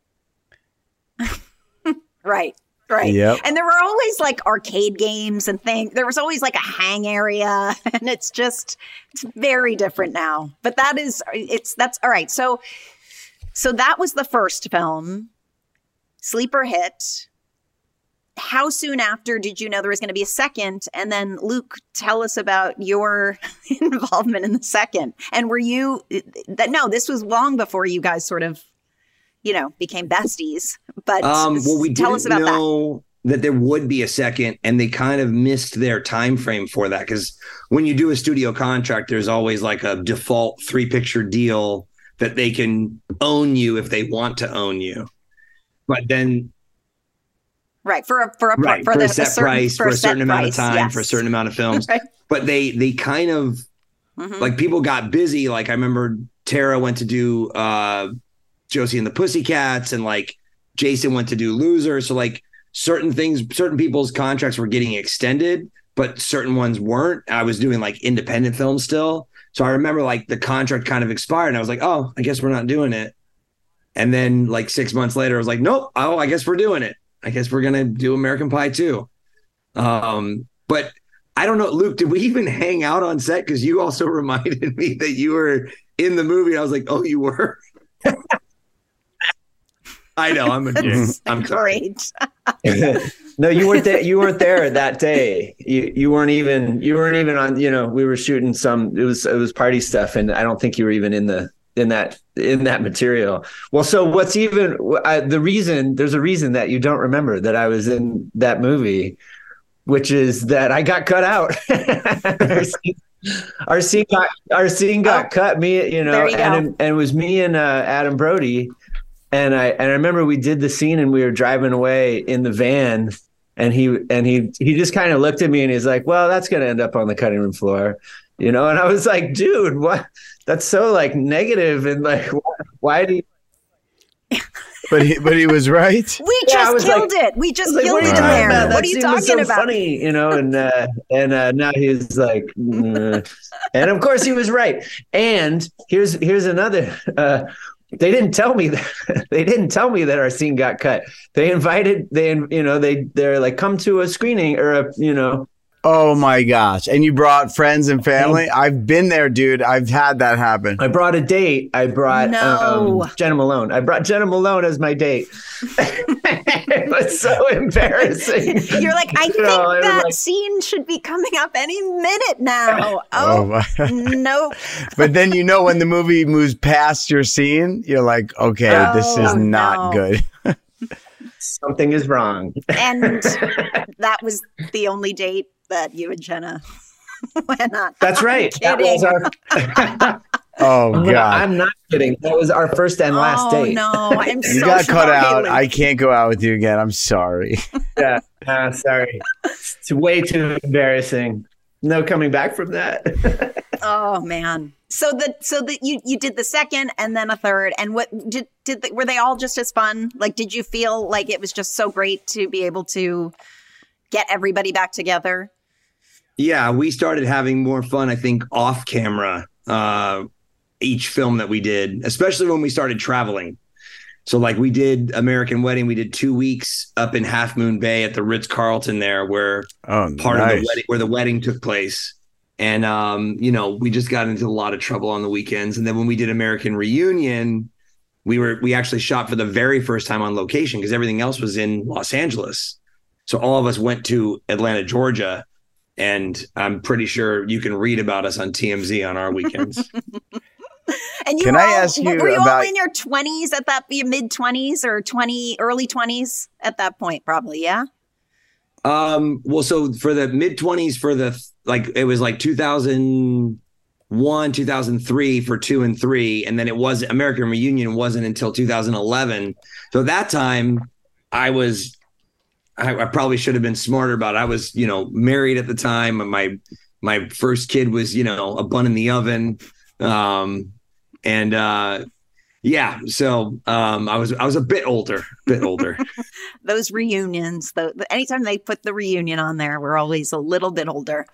Right. Right. Yep. And there were always like arcade games and things. There was always like a hang area, and it's just, it's very different now. But that is, it's, that's all right. So, So that was the first film, sleeper hit. How soon after did you know there was going to be a second? And then Luke, tell us about your involvement in the second. And were you that? No, this was long before you guys sort of, you know, became besties. But um, well, we tell didn't us about know that. that there would be a second, and they kind of missed their time frame for that, because when you do a studio contract, there's always like a default three picture deal that they can own you if they want to own you. But then right for a for a right, for, for the, a set a certain, price for, for a certain amount price, of time yes. for a certain amount of films. Right. But they they kind of mm-hmm. like people got busy. Like I remember Tara went to do uh Josie and the Pussycats, and like Jason went to do Loser. So like certain things, certain people's contracts were getting extended, but certain ones weren't. I was doing like independent films still. So I remember like the contract kind of expired, and I was like, oh, I guess we're not doing it. And then like six months later, I was like, nope, oh, I guess we're doing it. I guess we're going to do American Pie too. Um, but I don't know, Luke, did we even hang out on set? Because you also reminded me that you were in the movie. I was like, oh, you were? I know, I'm a dick. I'm sorry. No, you weren't there. You weren't there that day. You you weren't even you weren't even on. You know, we were shooting some. It was it was party stuff, and I don't think you were even in the in that in that material. Well, so what's even I, the reason? There's a reason that you don't remember that I was in that movie, which is that I got cut out. our, scene, our scene got our scene got oh, cut. Me, you know, you and and it was me and uh, Adam Brody. And I and I remember we did the scene, and we were driving away in the van, and he and he he just kind of looked at me, and he's like, "Well, that's gonna end up on the cutting room floor," you know. And I was like, "Dude, what? That's so like negative, and like, why, why do you?" But he but he was right. We Yeah, just killed like, it. We just like, killed what it in there. about? What That are you scene was talking so about? Funny, you know, and uh, and uh, now he's like, mm. And of course he was right. And here's here's another. Uh, They didn't tell me that they didn't tell me that our scene got cut. They invited they, you know, they they're like, come to a screening or a, you know, Oh my gosh. And you brought friends and family? I've been there, dude. I've had that happen. I brought a date. I brought No. um, Jenna Malone. I brought Jenna Malone as my date. It was so embarrassing. You're like, I You think know, it was that like- scene should be coming up any minute now. Oh, Oh, my- nope. But then you know when the movie moves past your scene, you're like, okay, this is Oh, not no. good. Something is wrong. And that was the only date that you and Jenna went on. That's right. I'm That was kidding. our. Oh I'm, God. not, I'm not kidding. That was our first and last oh, date. no. I'm You so got cut sorry, out. Luke. I can't go out with you again. I'm sorry. Yeah. Ah, sorry. It's way too embarrassing. No coming back from that. Oh man. So the so that you you did the second and then a third, and what did did the, were they all just as fun? Like, did you feel like it was just so great to be able to get everybody back together? Yeah, we started having more fun, I think, off camera, uh, each film that we did, especially when we started traveling. So like we did American Wedding, we did two weeks up in Half Moon Bay at the Ritz-Carlton there where Oh, part of nice. the wedding, where the wedding took place. And, um, you know, we just got into a lot of trouble on the weekends. And then when we did American Reunion, we were, we actually shot for the very first time on location because everything else was in Los Angeles. So all of us went to Atlanta, Georgia. And I'm pretty sure you can read about us on T M Z on our weekends. And you Can were I all, ask you were you all about- in your twenties at that, your mid twenties or twenty, early twenties at that point, probably, yeah? Um, well, so for the mid twenties, for the like, it was like two thousand one, two thousand three for two and three, and then it was American Reunion wasn't until two thousand eleven. So that time, I was, I, I probably should have been smarter about it. I was, you know, married at the time. My my first kid was, you know, a bun in the oven, um, and uh, yeah. So um, I was I was a bit older, bit older. Those reunions, the, the anytime they put the reunion on there, we're always a little bit older.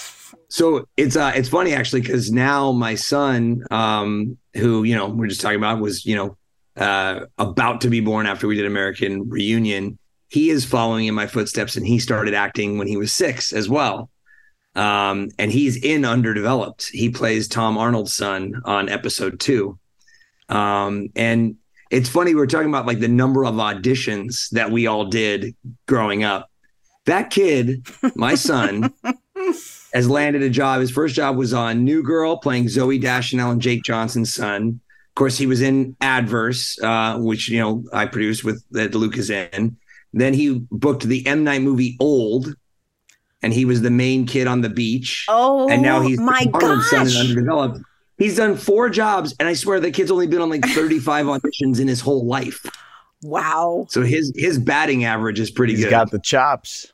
So it's uh it's funny actually because now my son, um, who you know we're just talking about, was you know uh, about to be born after we did American Reunion. He is following in my footsteps, and he started acting when he was six as well. Um, and he's in Underdeveloped. He plays Tom Arnold's son on episode two. Um, and it's funny, we're talking about like the number of auditions that we all did growing up. That kid, my son, has landed a job. His first job was on New Girl, playing Zooey Deschanel and Jake Johnson's son. Of course, he was in Adverse, uh, which, you know, I produced with that Luke is in. Then he booked the M. Night movie Old, and he was the main kid on the beach. Oh, and now he's my Arnold's son in gosh. Underdeveloped. He's done four jobs, and I swear the kid's only been on like thirty-five auditions in his whole life. Wow. So his his batting average is pretty He's good. got the chops.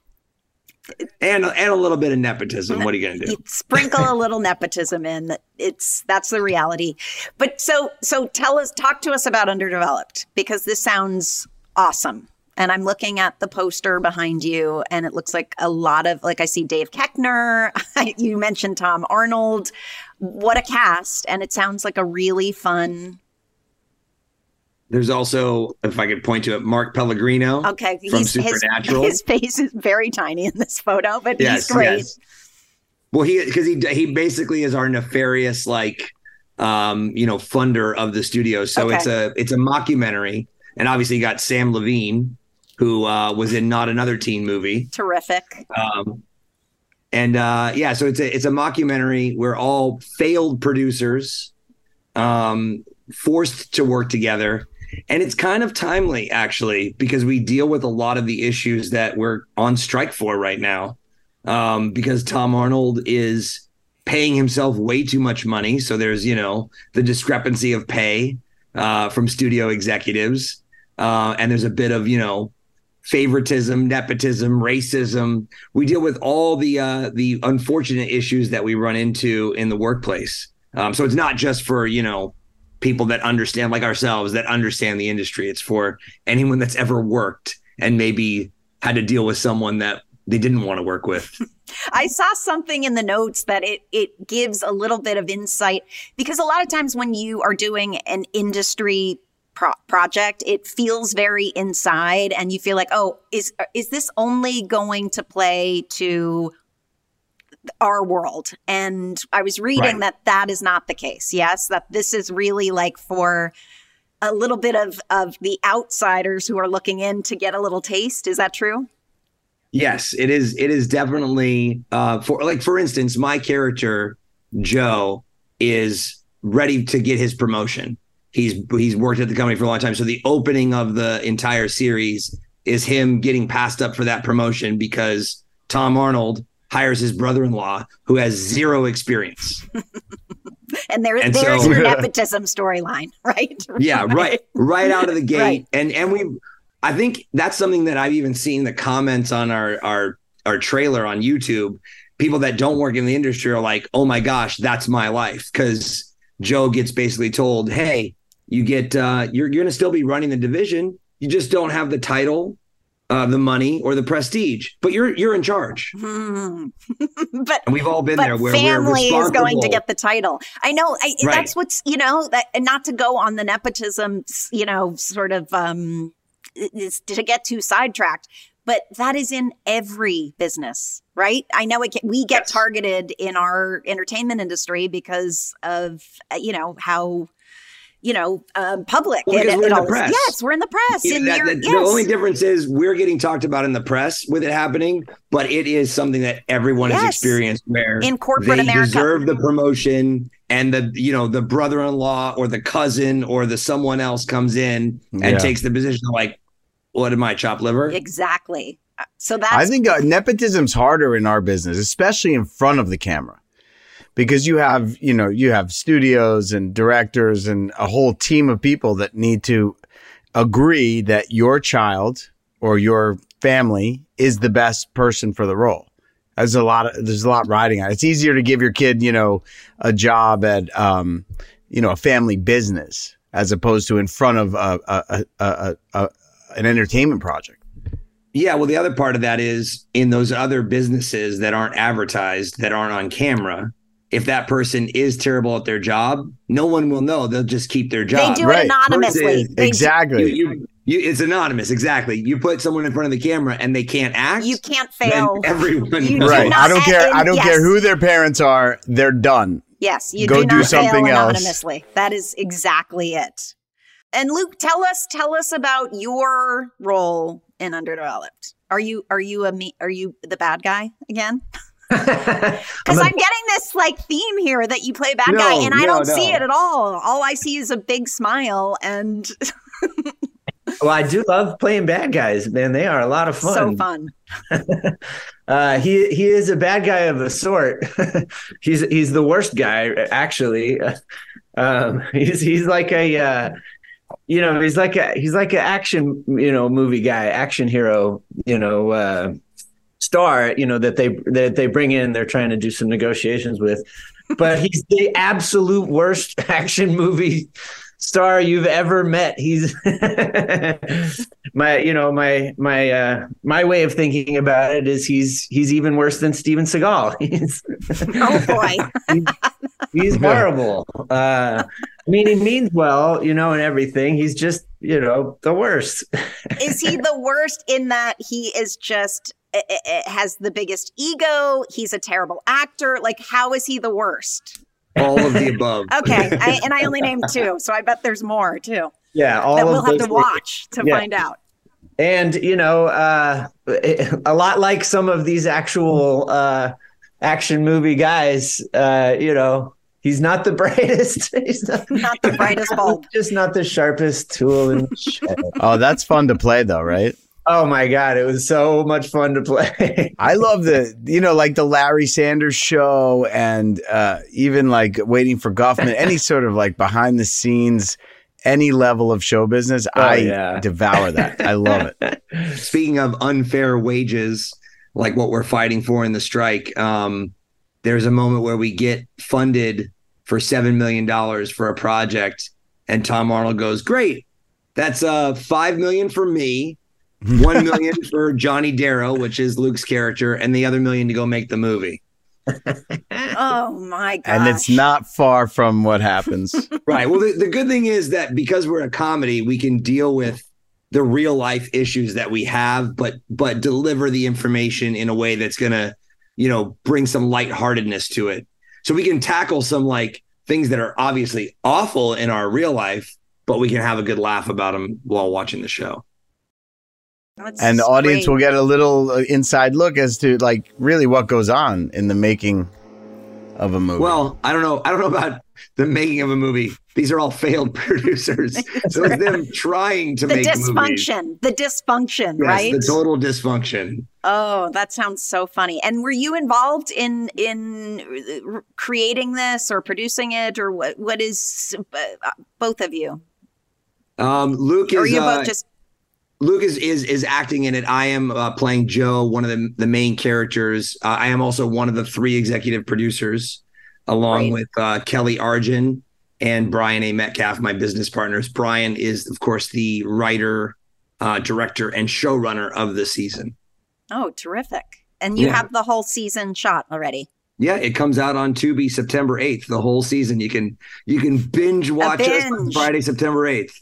and and a little bit of nepotism. What are you going to do? Sprinkle a little nepotism in. It's that's the reality. But so so tell us, talk to us about Underdeveloped, because this sounds awesome. And I'm looking at the poster behind you, and it looks like a lot of, like, I see Dave Koechner. You mentioned Tom Arnold. What a cast. And it sounds like a really fun. There's also, if I could point to it, Mark Pellegrino. Okay. From He's, Supernatural. His, his face is very tiny in this photo, but Yes, he's great. yes. Well, he because he he basically is our nefarious, like, um, you know, funder of the studio. So Okay. it's a it's a mockumentary, and obviously you got Sam Levine, who uh, was in Not Another Teen Movie. Terrific. Um, and uh, yeah, so it's a it's a mockumentary. We're all failed producers, um, forced to work together, and it's kind of timely actually because we deal with a lot of the issues that we're on strike for right now. Um, because Tom Arnold is paying himself way too much money, so there's you know the discrepancy of pay uh, from studio executives, uh, and there's a bit of you know. favoritism, nepotism, racism. We deal with all the uh, the unfortunate issues that we run into in the workplace. Um, so it's not just for, you know, people that understand, like ourselves, that understand the industry. It's for anyone that's ever worked and maybe had to deal with someone that they didn't want to work with. I saw something in the notes that it it gives a little bit of insight, because a lot of times when you are doing an industry pro- project, it feels very inside, and you feel like, oh, is is this only going to play to our world. And I was reading Right. that that is not the case. Yes, that this is really like for a little bit of, of the outsiders who are looking in to get a little taste. Is that true? Yes, it is. It is definitely uh, for like, for instance, my character, Joe, is ready to get his promotion. He's he's worked at the company for a long time. So the opening of the entire series is him getting passed up for that promotion because Tom Arnold hires his brother-in-law who has zero experience. And there, And there's so- your nepotism storyline, right? Yeah, right, right out of the gate. Right. And and we, I think that's something that I've even seen the comments on our our our trailer on YouTube. People that don't work in the industry are like, "Oh my gosh, that's my life," because Joe gets basically told, "Hey, you get uh, you're you're going to still be running the division. You just don't have the title, uh, the money, or the prestige, but you're you're in charge." Hmm. but And we've all been but there where family we're is going to responsible. get the title. I know. I, Right. That's what's, you know, that, and not to go on the nepotism, you know, sort of um, is to get too sidetracked, but that is in every business, right? I know it. Can, we get targeted in our entertainment industry because of uh, you know how. You know, um, public. Well, because it, we're it in the all is- press. Yes, we're in the press. Yeah, and that- you're- that- yes. The only difference is we're getting talked about in the press with it happening, but it is something that everyone has Yes. experienced where In corporate they America. deserve the promotion, and the you know the brother-in-law or the cousin or the someone else comes in and Yeah. takes the position of like, what am I, chopped liver? Exactly. So that's I think uh, nepotism's harder in our business, especially in front of the camera, because you have, you know, you have studios and directors and a whole team of people that need to agree that your child or your family is the best person for the role. There's a lot of, there's a lot riding on it. It's easier to give your kid, you know, a job at, um, you know, a family business as opposed to in front of a, a, a, a, a an entertainment project. Yeah, well, the other part of that is in those other businesses that aren't advertised, that aren't on camera, if that person is terrible at their job, no one will know. They'll just keep their job. They do it anonymously. Versus- They do- Exactly. You, you, you, it's anonymous. Exactly. You put someone in front of the camera and they can't act. You can't then fail. Everyone. You do Right. not I don't care. act I in- don't yes. care who their parents are. They're done. Yes, you Go do do not something fail else. anonymously. That is exactly it. And Luke, tell us, tell us about your role in Underdeveloped. Are you, are you a me? Are you the bad guy again? Because I'm getting this like theme here that you play bad No, guy, and I no, don't no. see it at all. All I see is a big smile, and Well, I do love playing bad guys, man. They are a lot of fun. so fun. Uh, he he is a bad guy of a sort. he's he's the worst guy, actually. Um, he's he's like a uh, you know he's like a he's like an action you know movie guy, action hero, you know uh, star, you know that they that they bring in. They're trying to do some negotiations with, but he's the absolute worst action movie star you've ever met. He's my, you know, my my uh, my way of thinking about it is he's he's even worse than Steven Seagal. He's, Oh boy. he's horrible. Uh, I mean, he means well, you know, and everything. He's just, you know, the worst. Is he the worst in that he is just eh, eh, eh, has the biggest ego? He's a terrible actor. Like, how is he the worst? All of the above. Okay, I, and I only named two, so I bet there's more too Yeah, all that of we'll have those to watch to Yeah. find out. And, you know, uh, a lot like some of these actual uh, action movie guys, uh, you know, he's not the brightest. He's not, Not the brightest bulb. just not the sharpest tool in the shed. Oh, that's fun to play though, right? Oh my God, it was so much fun to play. I love the, you know, like the Larry Sanders Show and uh, even like Waiting for Guffman, any sort of like behind the scenes, any level of show business. Oh, I yeah. devour that. I love it. Speaking of unfair wages, like what we're fighting for in the strike, um, there's a moment where we get funded for seven million dollars for a project. And Tom Arnold goes, great. That's uh, five million dollars for me, one million dollars for Johnny Darrow, which is Luke's character, and the other million to go make the movie. Oh my gosh. And it's not far from what happens. Right. Well, the, the good thing is that because we're a comedy, we can deal with the real life issues that we have, but but deliver the information in a way that's going to, you know, bring some lightheartedness to it. So we can tackle some like things that are obviously awful in our real life, but we can have a good laugh about them while watching the show. That's and the audience great. will get a little inside look as to like really what goes on in the making of a movie. Well, I don't know. I don't know about the making of a movie. These are all failed producers. So it's them trying to the make dysfunction, movies. the dysfunction, Yes, right? the total dysfunction. Oh, that sounds so funny. And were you involved in in creating this or producing it, or what? What is uh, both of you? Um, Luke is. Or are you uh, both just? Luke is, is is acting in it. I am uh, playing Joe, one of the the main characters. Uh, I am also one of the three executive producers, along Right. with uh, Kelly Arjun and Brian A. Metcalf, my business partners. Brian is, of course, the writer, uh, director, and showrunner of the season. Oh, terrific! And you Yeah. have the whole season shot already. Yeah, it comes out on Tubi September eighth. The whole season. You can you can binge watch us on binge. Friday, September eighth.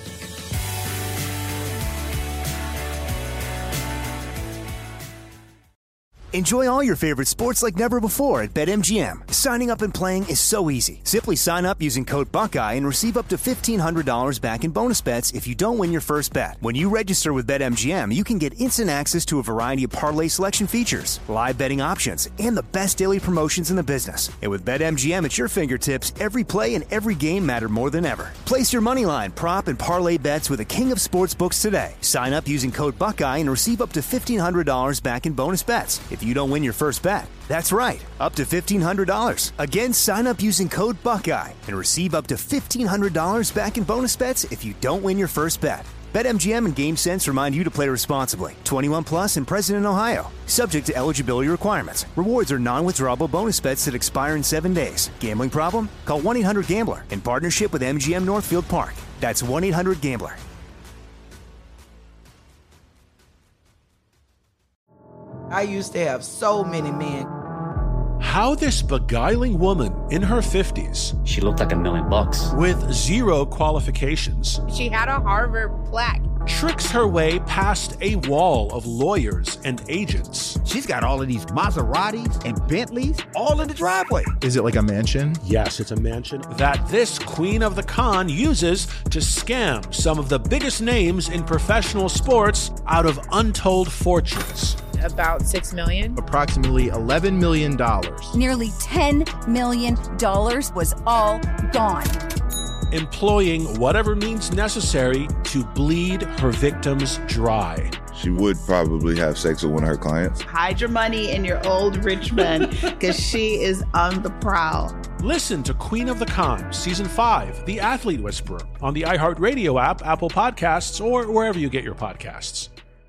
Enjoy all your favorite sports like never before at BetMGM. Signing up and playing is so easy. Simply sign up using code Buckeye and receive up to fifteen hundred dollars back in bonus bets if you don't win your first bet. When you register with BetMGM, you can get instant access to a variety of parlay selection features, live betting options, and the best daily promotions in the business. And with BetMGM at your fingertips, every play and every game matter more than ever. Place your moneyline, prop, and parlay bets with the king of sportsbooks today. Sign up using code Buckeye and receive up to fifteen hundred dollars back in bonus bets if you don't win your first bet. That's right, up to fifteen hundred dollars. Again, sign up using code Buckeye and receive up to fifteen hundred dollars back in bonus bets if you don't win your first bet. BetMGM and GameSense remind you to play responsibly. twenty-one plus and present in Ohio. Subject to eligibility requirements. Rewards are non-withdrawable bonus bets that expire in seven days. Gambling problem? Call one eight hundred gambler in partnership with M G M Northfield Park. That's one eight hundred gambler. I used to have so many men. How this beguiling woman in her fifties, she looked like a million bucks, with zero qualifications, She had a Harvard plaque. tricks her way past a wall of lawyers and agents. She's got all of these Maseratis and Bentleys all in the driveway. Is it like a mansion? Yes, it's a mansion that this queen of the con uses to scam some of the biggest names in professional sports out of untold fortunes. About six million. Approximately eleven million dollars. Nearly ten million dollars was all gone. Employing whatever means necessary to bleed her victims dry. She would probably have sex with one of her clients. Hide your money in your old rich man because she is on the prowl. Listen to Queen of the Con, Season five, The Athlete Whisperer, on the iHeartRadio app, Apple Podcasts, or wherever you get your podcasts.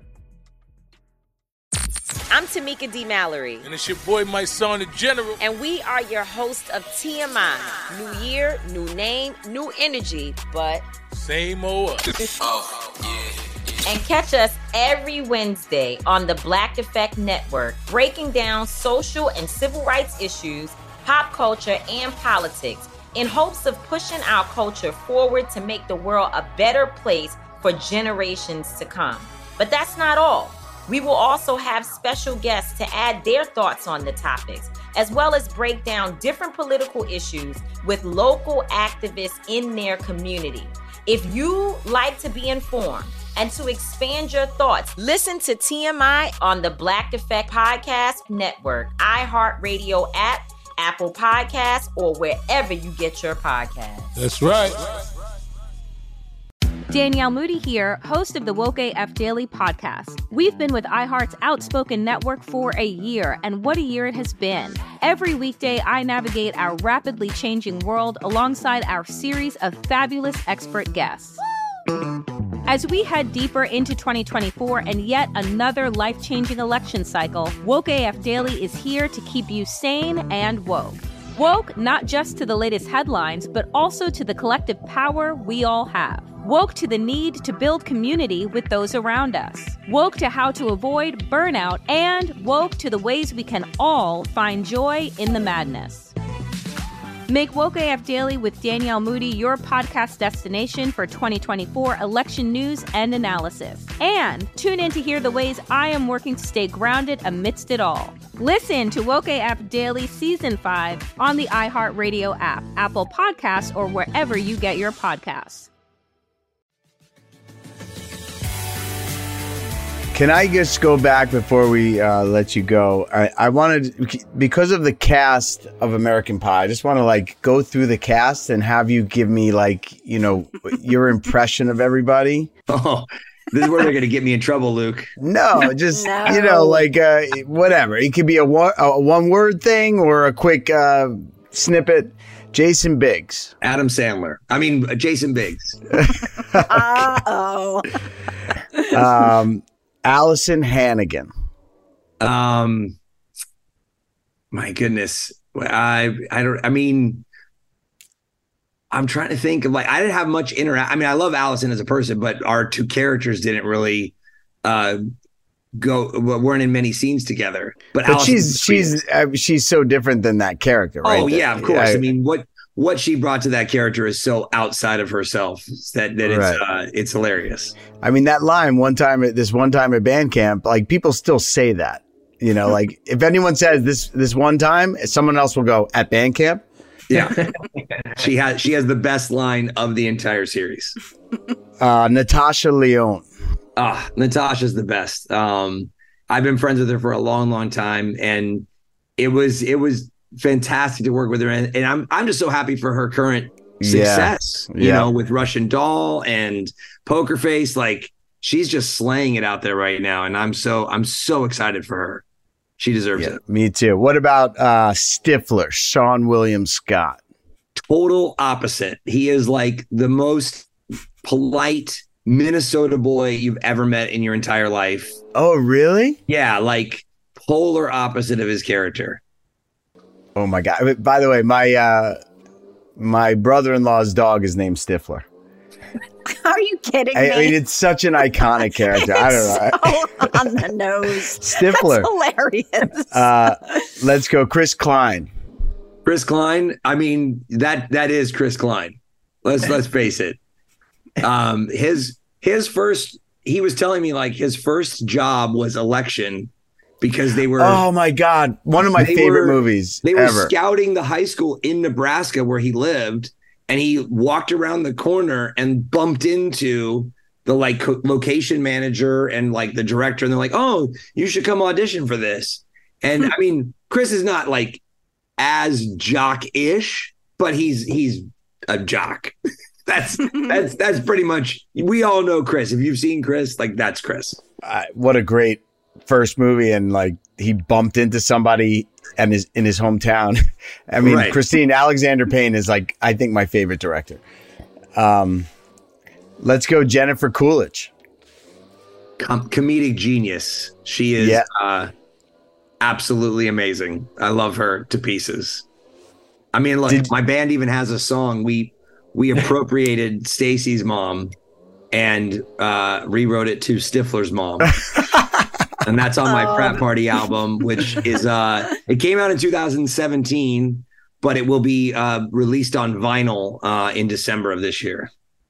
I'm Tamika D. Mallory. And it's your boy, my son, the General. And we are your host of T M I. New year, new name, new energy, but same old us. Oh, yeah. And catch us every Wednesday on the Black Effect Network, breaking down social and civil rights issues, pop culture, and politics in hopes of pushing our culture forward to make the world a better place for generations to come. But that's not all. We will also have special guests to add their thoughts on the topics, as well as break down different political issues with local activists in their community. If you like to be informed and to expand your thoughts, listen to T M I on the Black Effect Podcast Network, iHeartRadio app, Apple Podcasts, or wherever you get your podcasts. That's right. Danielle Moody here, host of the Woke A F Daily podcast. We've been with iHeart's Outspoken Network for a year, and what a year it has been. Every weekday, I navigate our rapidly changing world alongside our series of fabulous expert guests. As we head deeper into twenty twenty-four and yet another life-changing election cycle, Woke A F Daily is here to keep you sane and woke. Woke not just to the latest headlines, but also to the collective power we all have. Woke to the need to build community with those around us. Woke to how to avoid burnout, and woke to the ways we can all find joy in the madness. Make Woke A F Daily with Danielle Moody your podcast destination for twenty twenty-four election news and analysis. And tune in to hear the ways I am working to stay grounded amidst it all. Listen to Woke A F Daily Season five on the iHeartRadio app, Apple Podcasts, or wherever you get your podcasts. Can I just go back before we uh, let you go? I, I wanted, because of the cast of American Pie, I just want to like go through the cast and have you give me like, you know, your impression of everybody. Oh, this is where they're going to get me in trouble, Luke. No, just, No. you know, like uh, whatever. It could be a, one, a one word thing or a quick uh, snippet. Jason Biggs. Adam Sandler. I mean, uh, Jason Biggs. Uh-oh. um, Allison Hannigan. Um, my goodness. I, I don't, I mean, I'm trying to think of like, I didn't have much interact. I mean, I love Allison as a person, but our two characters didn't really uh, go, weren't in many scenes together. But, But she's she's uh, she's so different than that character, right? Oh yeah, of course. I, I mean, what what she brought to that character is so outside of herself that that it's Right. uh, it's hilarious. I mean, that line one time at this one time at band camp, like people still say that. You know, like if anyone says this this one time, someone else will go at band camp. Yeah, she has she has the best line of the entire series. Uh, Natasha Lyonne. Ah, Natasha's the best. Um, I've been friends with her for a long, long time, and it was it was fantastic to work with her. And, and I'm I'm just so happy for her current success. Yeah. You Yeah. know, with Russian Doll and Poker Face, like she's just slaying it out there right now, and I'm so I'm so excited for her. She deserves Yeah, it. me too. What about uh, Stifler, Sean William Scott? Total opposite. He is like the most polite Minnesota boy you've ever met in your entire life. Oh, really? Yeah, like polar opposite of his character. Oh my God! By the way, my uh, my brother-in-law's dog is named Stifler. Are you kidding I, me? I mean, it's such an iconic character. I don't know. So on the nose. Stifler. That's hilarious. Uh, let's go, Chris Klein. Chris Klein. I mean, that that is Chris Klein. Let's let's face it. Um, his his first. He was telling me like his first job was election because they were. Oh my God! One of my they favorite were- movies They were ever. scouting the high school in Nebraska where he lived, and he walked around the corner and bumped into the like co- location manager and like the director, and they're like, "Oh, you should come audition for this." And I mean, Chris is not like as jock-ish, but he's he's a jock. That's that's that's pretty much. We all know Chris. If you've seen Chris, like that's Chris. Uh, what a great first movie, and like he bumped into somebody and is in his hometown. I mean, Right. Christine Alexander Payne is like I think my favorite director. Um, let's go, Jennifer Coolidge. Com- comedic genius. She is Yeah. uh, absolutely amazing. I love her to pieces. I mean, look, Did- my band even has a song. We we appropriated Stacy's mom and uh, rewrote it to Stifler's mom. And that's on my frat party album, which is uh it came out in two thousand seventeen, but it will be uh released on vinyl uh in December of this year.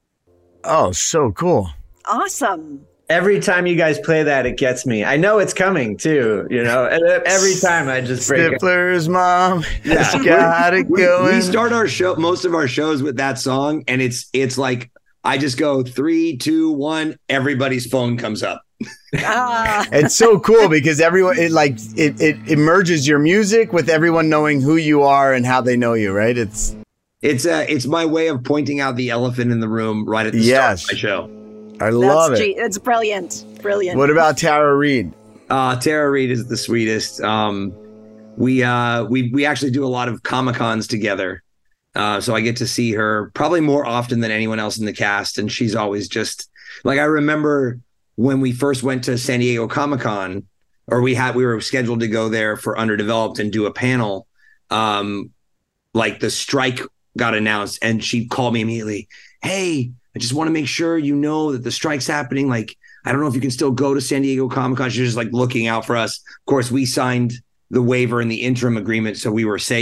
Oh, so cool. Awesome. Every time you guys play that, it gets me. I know it's coming too, you know. And every time I just break. Stifler's mom has Yeah. got it we, going. we start our show, most of our shows with that song, and it's it's like I just go three, two, one. Everybody's phone comes up. Ah. It's so cool because everyone it like it, it it merges your music with everyone knowing who you are and how they know you, right? It's It's uh it's my way of pointing out the elephant in the room right at the Yes. start of my show. I love That's it. ge- It's brilliant. Brilliant. What about Tara Reid? Uh, Tara Reid is the sweetest. Um, we uh, we we actually do a lot of Comic Cons together, uh, so I get to see her probably more often than anyone else in the cast, and she's always just like I remember when we first went to San Diego Comic Con, or we had we were scheduled to go there for Underdeveloped and do a panel. Um, like the strike got announced, and she called me immediately. Hey, I just want to make sure you know that the strike's happening. Like, I don't know if you can still go to San Diego Comic Con. She's just like looking out for us. Of course, we signed the waiver and the interim agreement, so we were safe.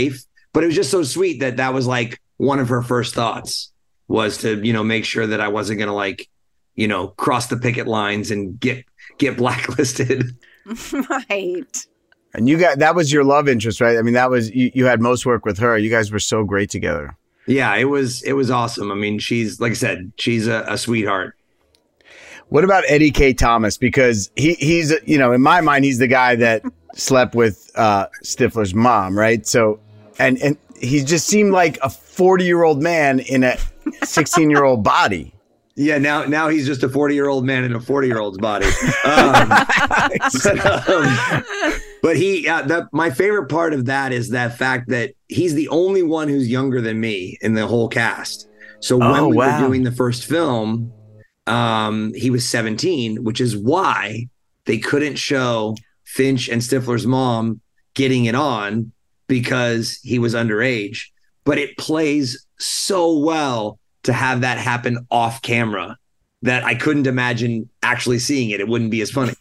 but it was just so sweet that that was like one of her first thoughts was to, you know, make sure that I wasn't going to like, you know, cross the picket lines and get, get blacklisted. Right. And you got, that was your love interest, right? I mean, that was, you, you had most work with her. You guys were so great together. Yeah, it was, it was awesome. I mean, she's, like I said, she's a, a sweetheart. What about Eddie K. Thomas? Because he, he's, you know, in my mind, he's the guy that slept with uh, Stifler's mom, right? So, and, and he just seemed like a forty-year-old man in a sixteen-year-old body. Yeah, now now he's just a forty-year-old man in a forty-year-old's body. Um, but, um, but he, uh, the, my favorite part of that is that fact that he's the only one who's younger than me in the whole cast. So when Oh, we wow. were doing the first film, um, he was seventeen, which is why they couldn't show Finch and Stifler's mom getting it on because he was underage. But it plays so well to have that happen off camera that I couldn't imagine actually seeing it. It wouldn't be as funny.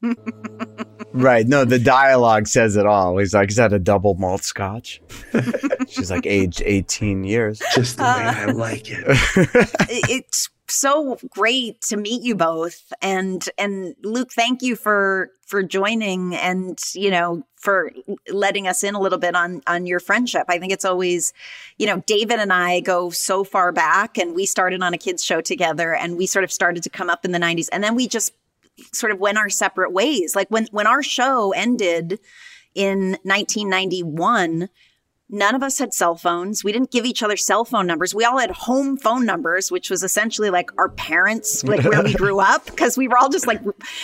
Right. No, the dialogue says it all. He's like, is that a double malt scotch? She's like aged eighteen years. Just the way I like it. It's so great to meet you both. And and Luke, thank you for for joining and, you know, for letting us in a little bit on on your friendship. I think it's always, you know, David and I go so far back, and we started on a kids show together, and we sort of started to come up in the nineties, and then we just sort of went our separate ways. Like when when our show ended in nineteen ninety-one, none of us had cell phones. We didn't give each other cell phone numbers. We all had home phone numbers, which was essentially like our parents, like where we grew up, because we were all just like,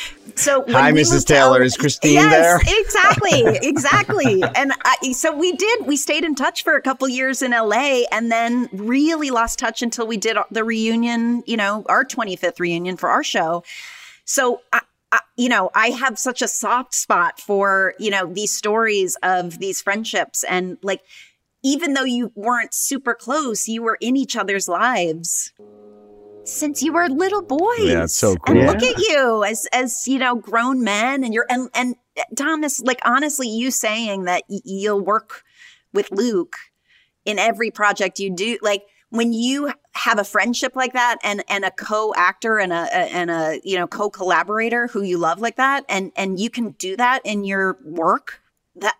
so. When Hi, we Missus moved to Taylor. L A Is Christine yes, there? Exactly. Exactly. And I, so we did, we stayed in touch for a couple years in L A, and then really lost touch until we did the reunion, you know, our twenty-fifth reunion for our show. So, I, I, you know, I have such a soft spot for, you know, these stories of these friendships. And like, even though you weren't super close, you were in each other's lives since you were little boys. Yeah, it's so cool. And Yeah. look at you as, as, you know, grown men, and you're, and, and Thomas, like, honestly, you saying that y- you'll work with Luke in every project you do, like, when you have a friendship like that, and and a co-actor and a, a and a you know co-collaborator who you love like that, and and you can do that in your work, that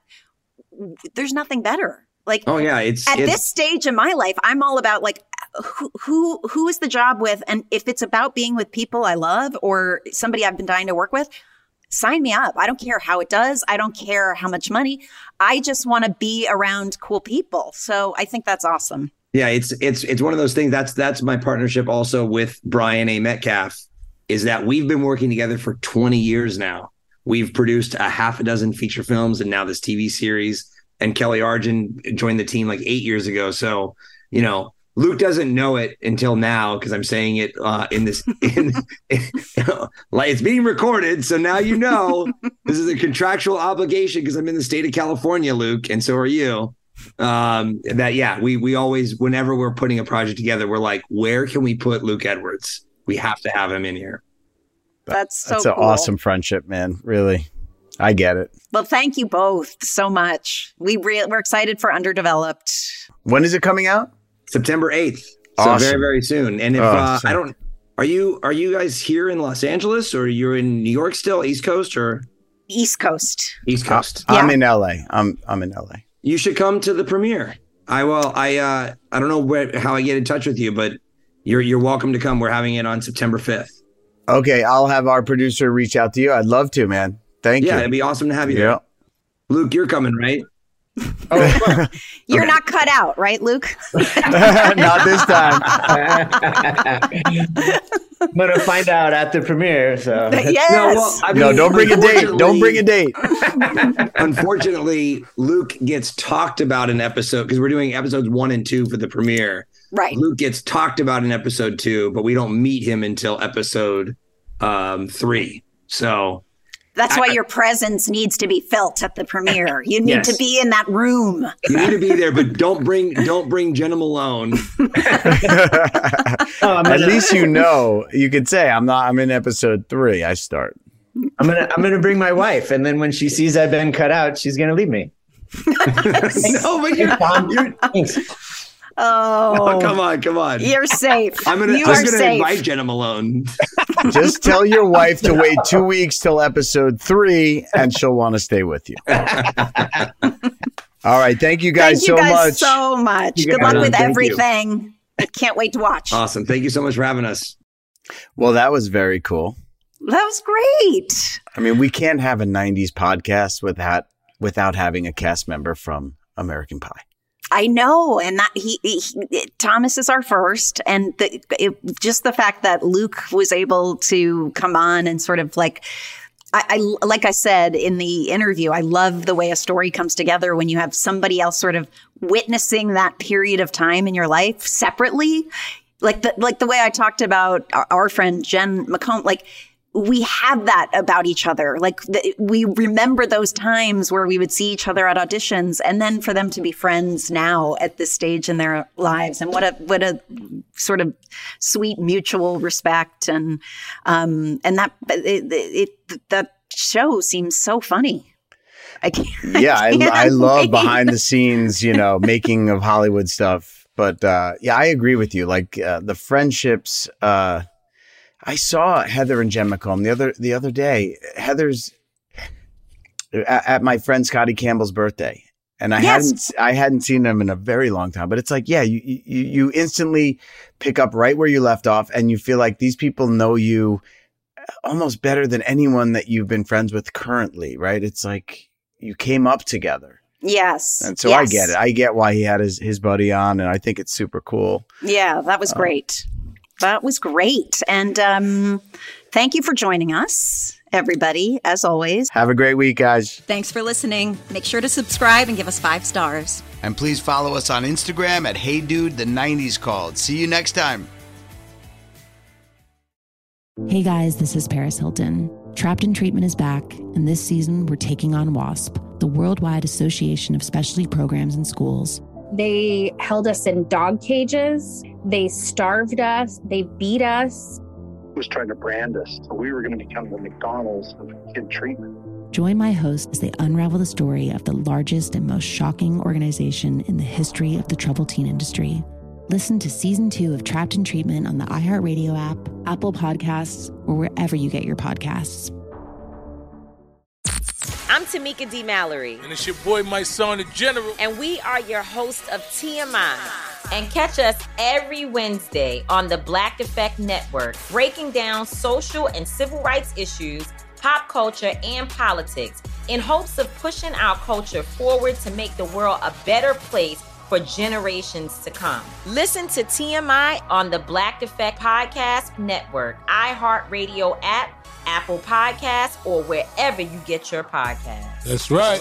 there's nothing better. Like, Oh yeah, it's at it's, this stage in my life, I'm all about like who who who is the job with, and if it's about being with people I love or somebody I've been dying to work with, sign me up. I don't care how it does. I don't care how much money. I just want to be around cool people. So I think that's awesome. Yeah, it's it's it's one of those things. That's that's my partnership also with Brian A. Metcalf, is that we've been working together for twenty years now. We've produced a half a dozen feature films and now this T V series. And Kelly Arjun joined the team like eight years ago. So, you know, Luke doesn't know it until now because I'm saying it uh, in this, in, in, you know, like it's being recorded. So now you know this is a contractual obligation because I'm in the state of California, Luke, and so are you. Um, that yeah, we we always, whenever we're putting a project together, we're like, where can we put Luke Edwards? We have to have him in here. That's so That's cool. an awesome friendship, man. Really. I get it. Well, thank you both so much. We re- we're excited for Underdeveloped. When is it coming out? September eighth. So Awesome. very, very soon. And if Oh, uh, so- I don't, are you are you guys here in Los Angeles, or you're in New York still, East Coast or East Coast? East Coast? I'm in L A. I'm I'm in L A. You should come to the premiere. I will. I uh, I don't know where how I get in touch with you, but you're you're welcome to come. We're having it on September fifth. Okay, I'll have our producer reach out to you. I'd love to, man. Thank yeah, you. it'd be awesome to have you Yeah. there. Luke, you're coming, right? You're not cut out, right, Luke? Not this time. I'm gonna find out at the premiere. So Yes. No, well, I No, mean, don't bring a date. Don't unfortunately- bring a date. Unfortunately, Luke gets talked about in episode because we're doing episodes one and two for the premiere. Right. Luke gets talked about in episode two, but we don't meet him until episode um, three. So That's why I- your presence needs to be felt at the premiere. You need Yes. to be in that room. you need to be there, but don't bring don't bring Jenna Malone. At least you know. You could say I'm not. I'm in episode three. I start. I'm gonna I'm gonna bring my wife, and then when she sees I've been cut out, she's gonna leave me. No, but you're, you're Oh, oh, come on, come on. You're safe. I'm gonna, you I'm are gonna safe. invite Jenna Malone. Just tell your wife to wait two weeks till episode three, and she'll want to stay with you. All right, thank you guys Thank you so guys much. so much. You Good guys- luck with Thank you. everything. I can't wait to watch. Awesome. Thank you so much for having us. Well, that was very cool. That was great. I mean, we can't have a nineties podcast without without having a cast member from American Pie. I know, and that he, he Thomas is our first, and the, it, just the fact that Luke was able to come on and sort of like, I, I like I said in the interview, I love the way a story comes together when you have somebody else sort of witnessing that period of time in your life separately, like the like the way I talked about our, our friend Jen McComb, like. We have that about each other. Like the, we remember those times where we would see each other at auditions, and then for them to be friends now at this stage in their lives, and what a what a sort of sweet mutual respect, and um and that it, it that show seems so funny. I can't. Yeah, I, can't I love wait. behind the scenes, you know, making of Hollywood stuff. But uh, yeah, I agree with you. Like uh, the friendships. Uh, I saw Heather and Jen McComb the other the other day. Heather's at, at my friend Scotty Campbell's birthday, and I Yes. hadn't I hadn't seen them in a very long time. But it's like, yeah, you you you instantly pick up right where you left off, and you feel like these people know you almost better than anyone that you've been friends with currently, right? It's like you came up together. Yes. And so yes. I get it. I get why he had his, his buddy on, and I think it's super cool. Yeah, that was Uh, great. That was great. And um, thank you for joining us, everybody, as always. Have a great week, guys. Thanks for listening. Make sure to subscribe and give us five stars. And please follow us on Instagram at Hey Dude, the nineties Called. See you next time. Hey guys, this is Paris Hilton. Trapped in Treatment is back, and this season we're taking on WASP, the Worldwide Association of Specialty Programs in Schools. They held us in dog cages. They starved us. They beat us. Was trying to brand us. So we were going to become the McDonald's of kid treatment. Join my hosts as they unravel the story of the largest and most shocking organization in the history of the troubled teen industry. Listen to season two of Trapped in Treatment on the iHeartRadio app, Apple Podcasts, or wherever you get your podcasts. I'm Tamika D. Mallory. And it's your boy, my son, the General. And we are your hosts of T M I. And catch us every Wednesday on the Black Effect Network, breaking down social and civil rights issues, pop culture, and politics in hopes of pushing our culture forward to make the world a better place for generations to come. Listen to T M I on the Black Effect Podcast Network, iHeartRadio app, Apple Podcasts, or wherever you get your podcasts. That's right.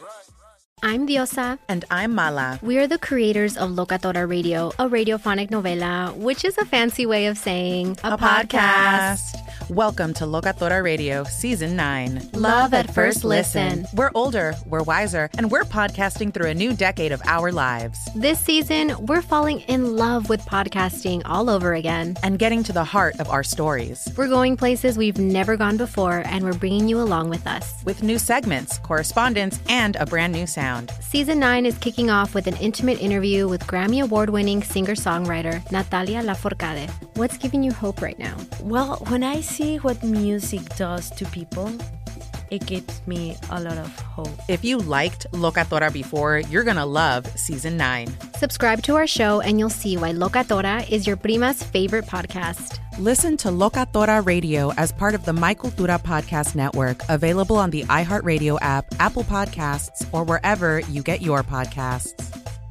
I'm Diosa. And I'm Mala. We are the creators of Locatora Radio, a radiophonic novela, which is a fancy way of saying a, a podcast. podcast. Welcome to Locatora Radio, Season nine. Love at first listen. We're older, we're wiser, and we're podcasting through a new decade of our lives. This season, we're falling in love with podcasting all over again. And getting to the heart of our stories. We're going places we've never gone before, and we're bringing you along with us. With new segments, correspondence, and a brand new sound. Season nine is kicking off with an intimate interview with Grammy Award-winning singer-songwriter Natalia Lafourcade. What's giving you hope right now? Well, when I see what music does to people, it gives me a lot of hope. If you liked Locatora before, you're going to love Season nine. Subscribe to our show and you'll see why Locatora is your prima's favorite podcast. Listen to Locatora Radio as part of the My Cultura Podcast Network, available on the iHeartRadio app, Apple Podcasts, or wherever you get your podcasts.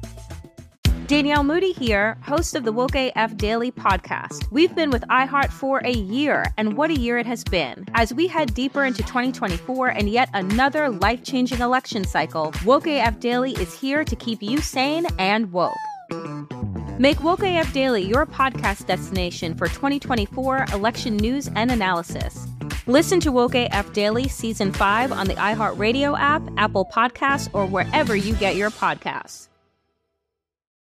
Danielle Moody here, host of the Woke A F Daily podcast. We've been with iHeart for a year, and what a year it has been. As we head deeper into twenty twenty-four and yet another life-changing election cycle, Woke A F Daily is here to keep you sane and woke. Make Woke A F Daily your podcast destination for twenty twenty-four election news and analysis. Listen to Woke A F Daily Season five on the iHeartRadio app, Apple Podcasts, or wherever you get your podcasts.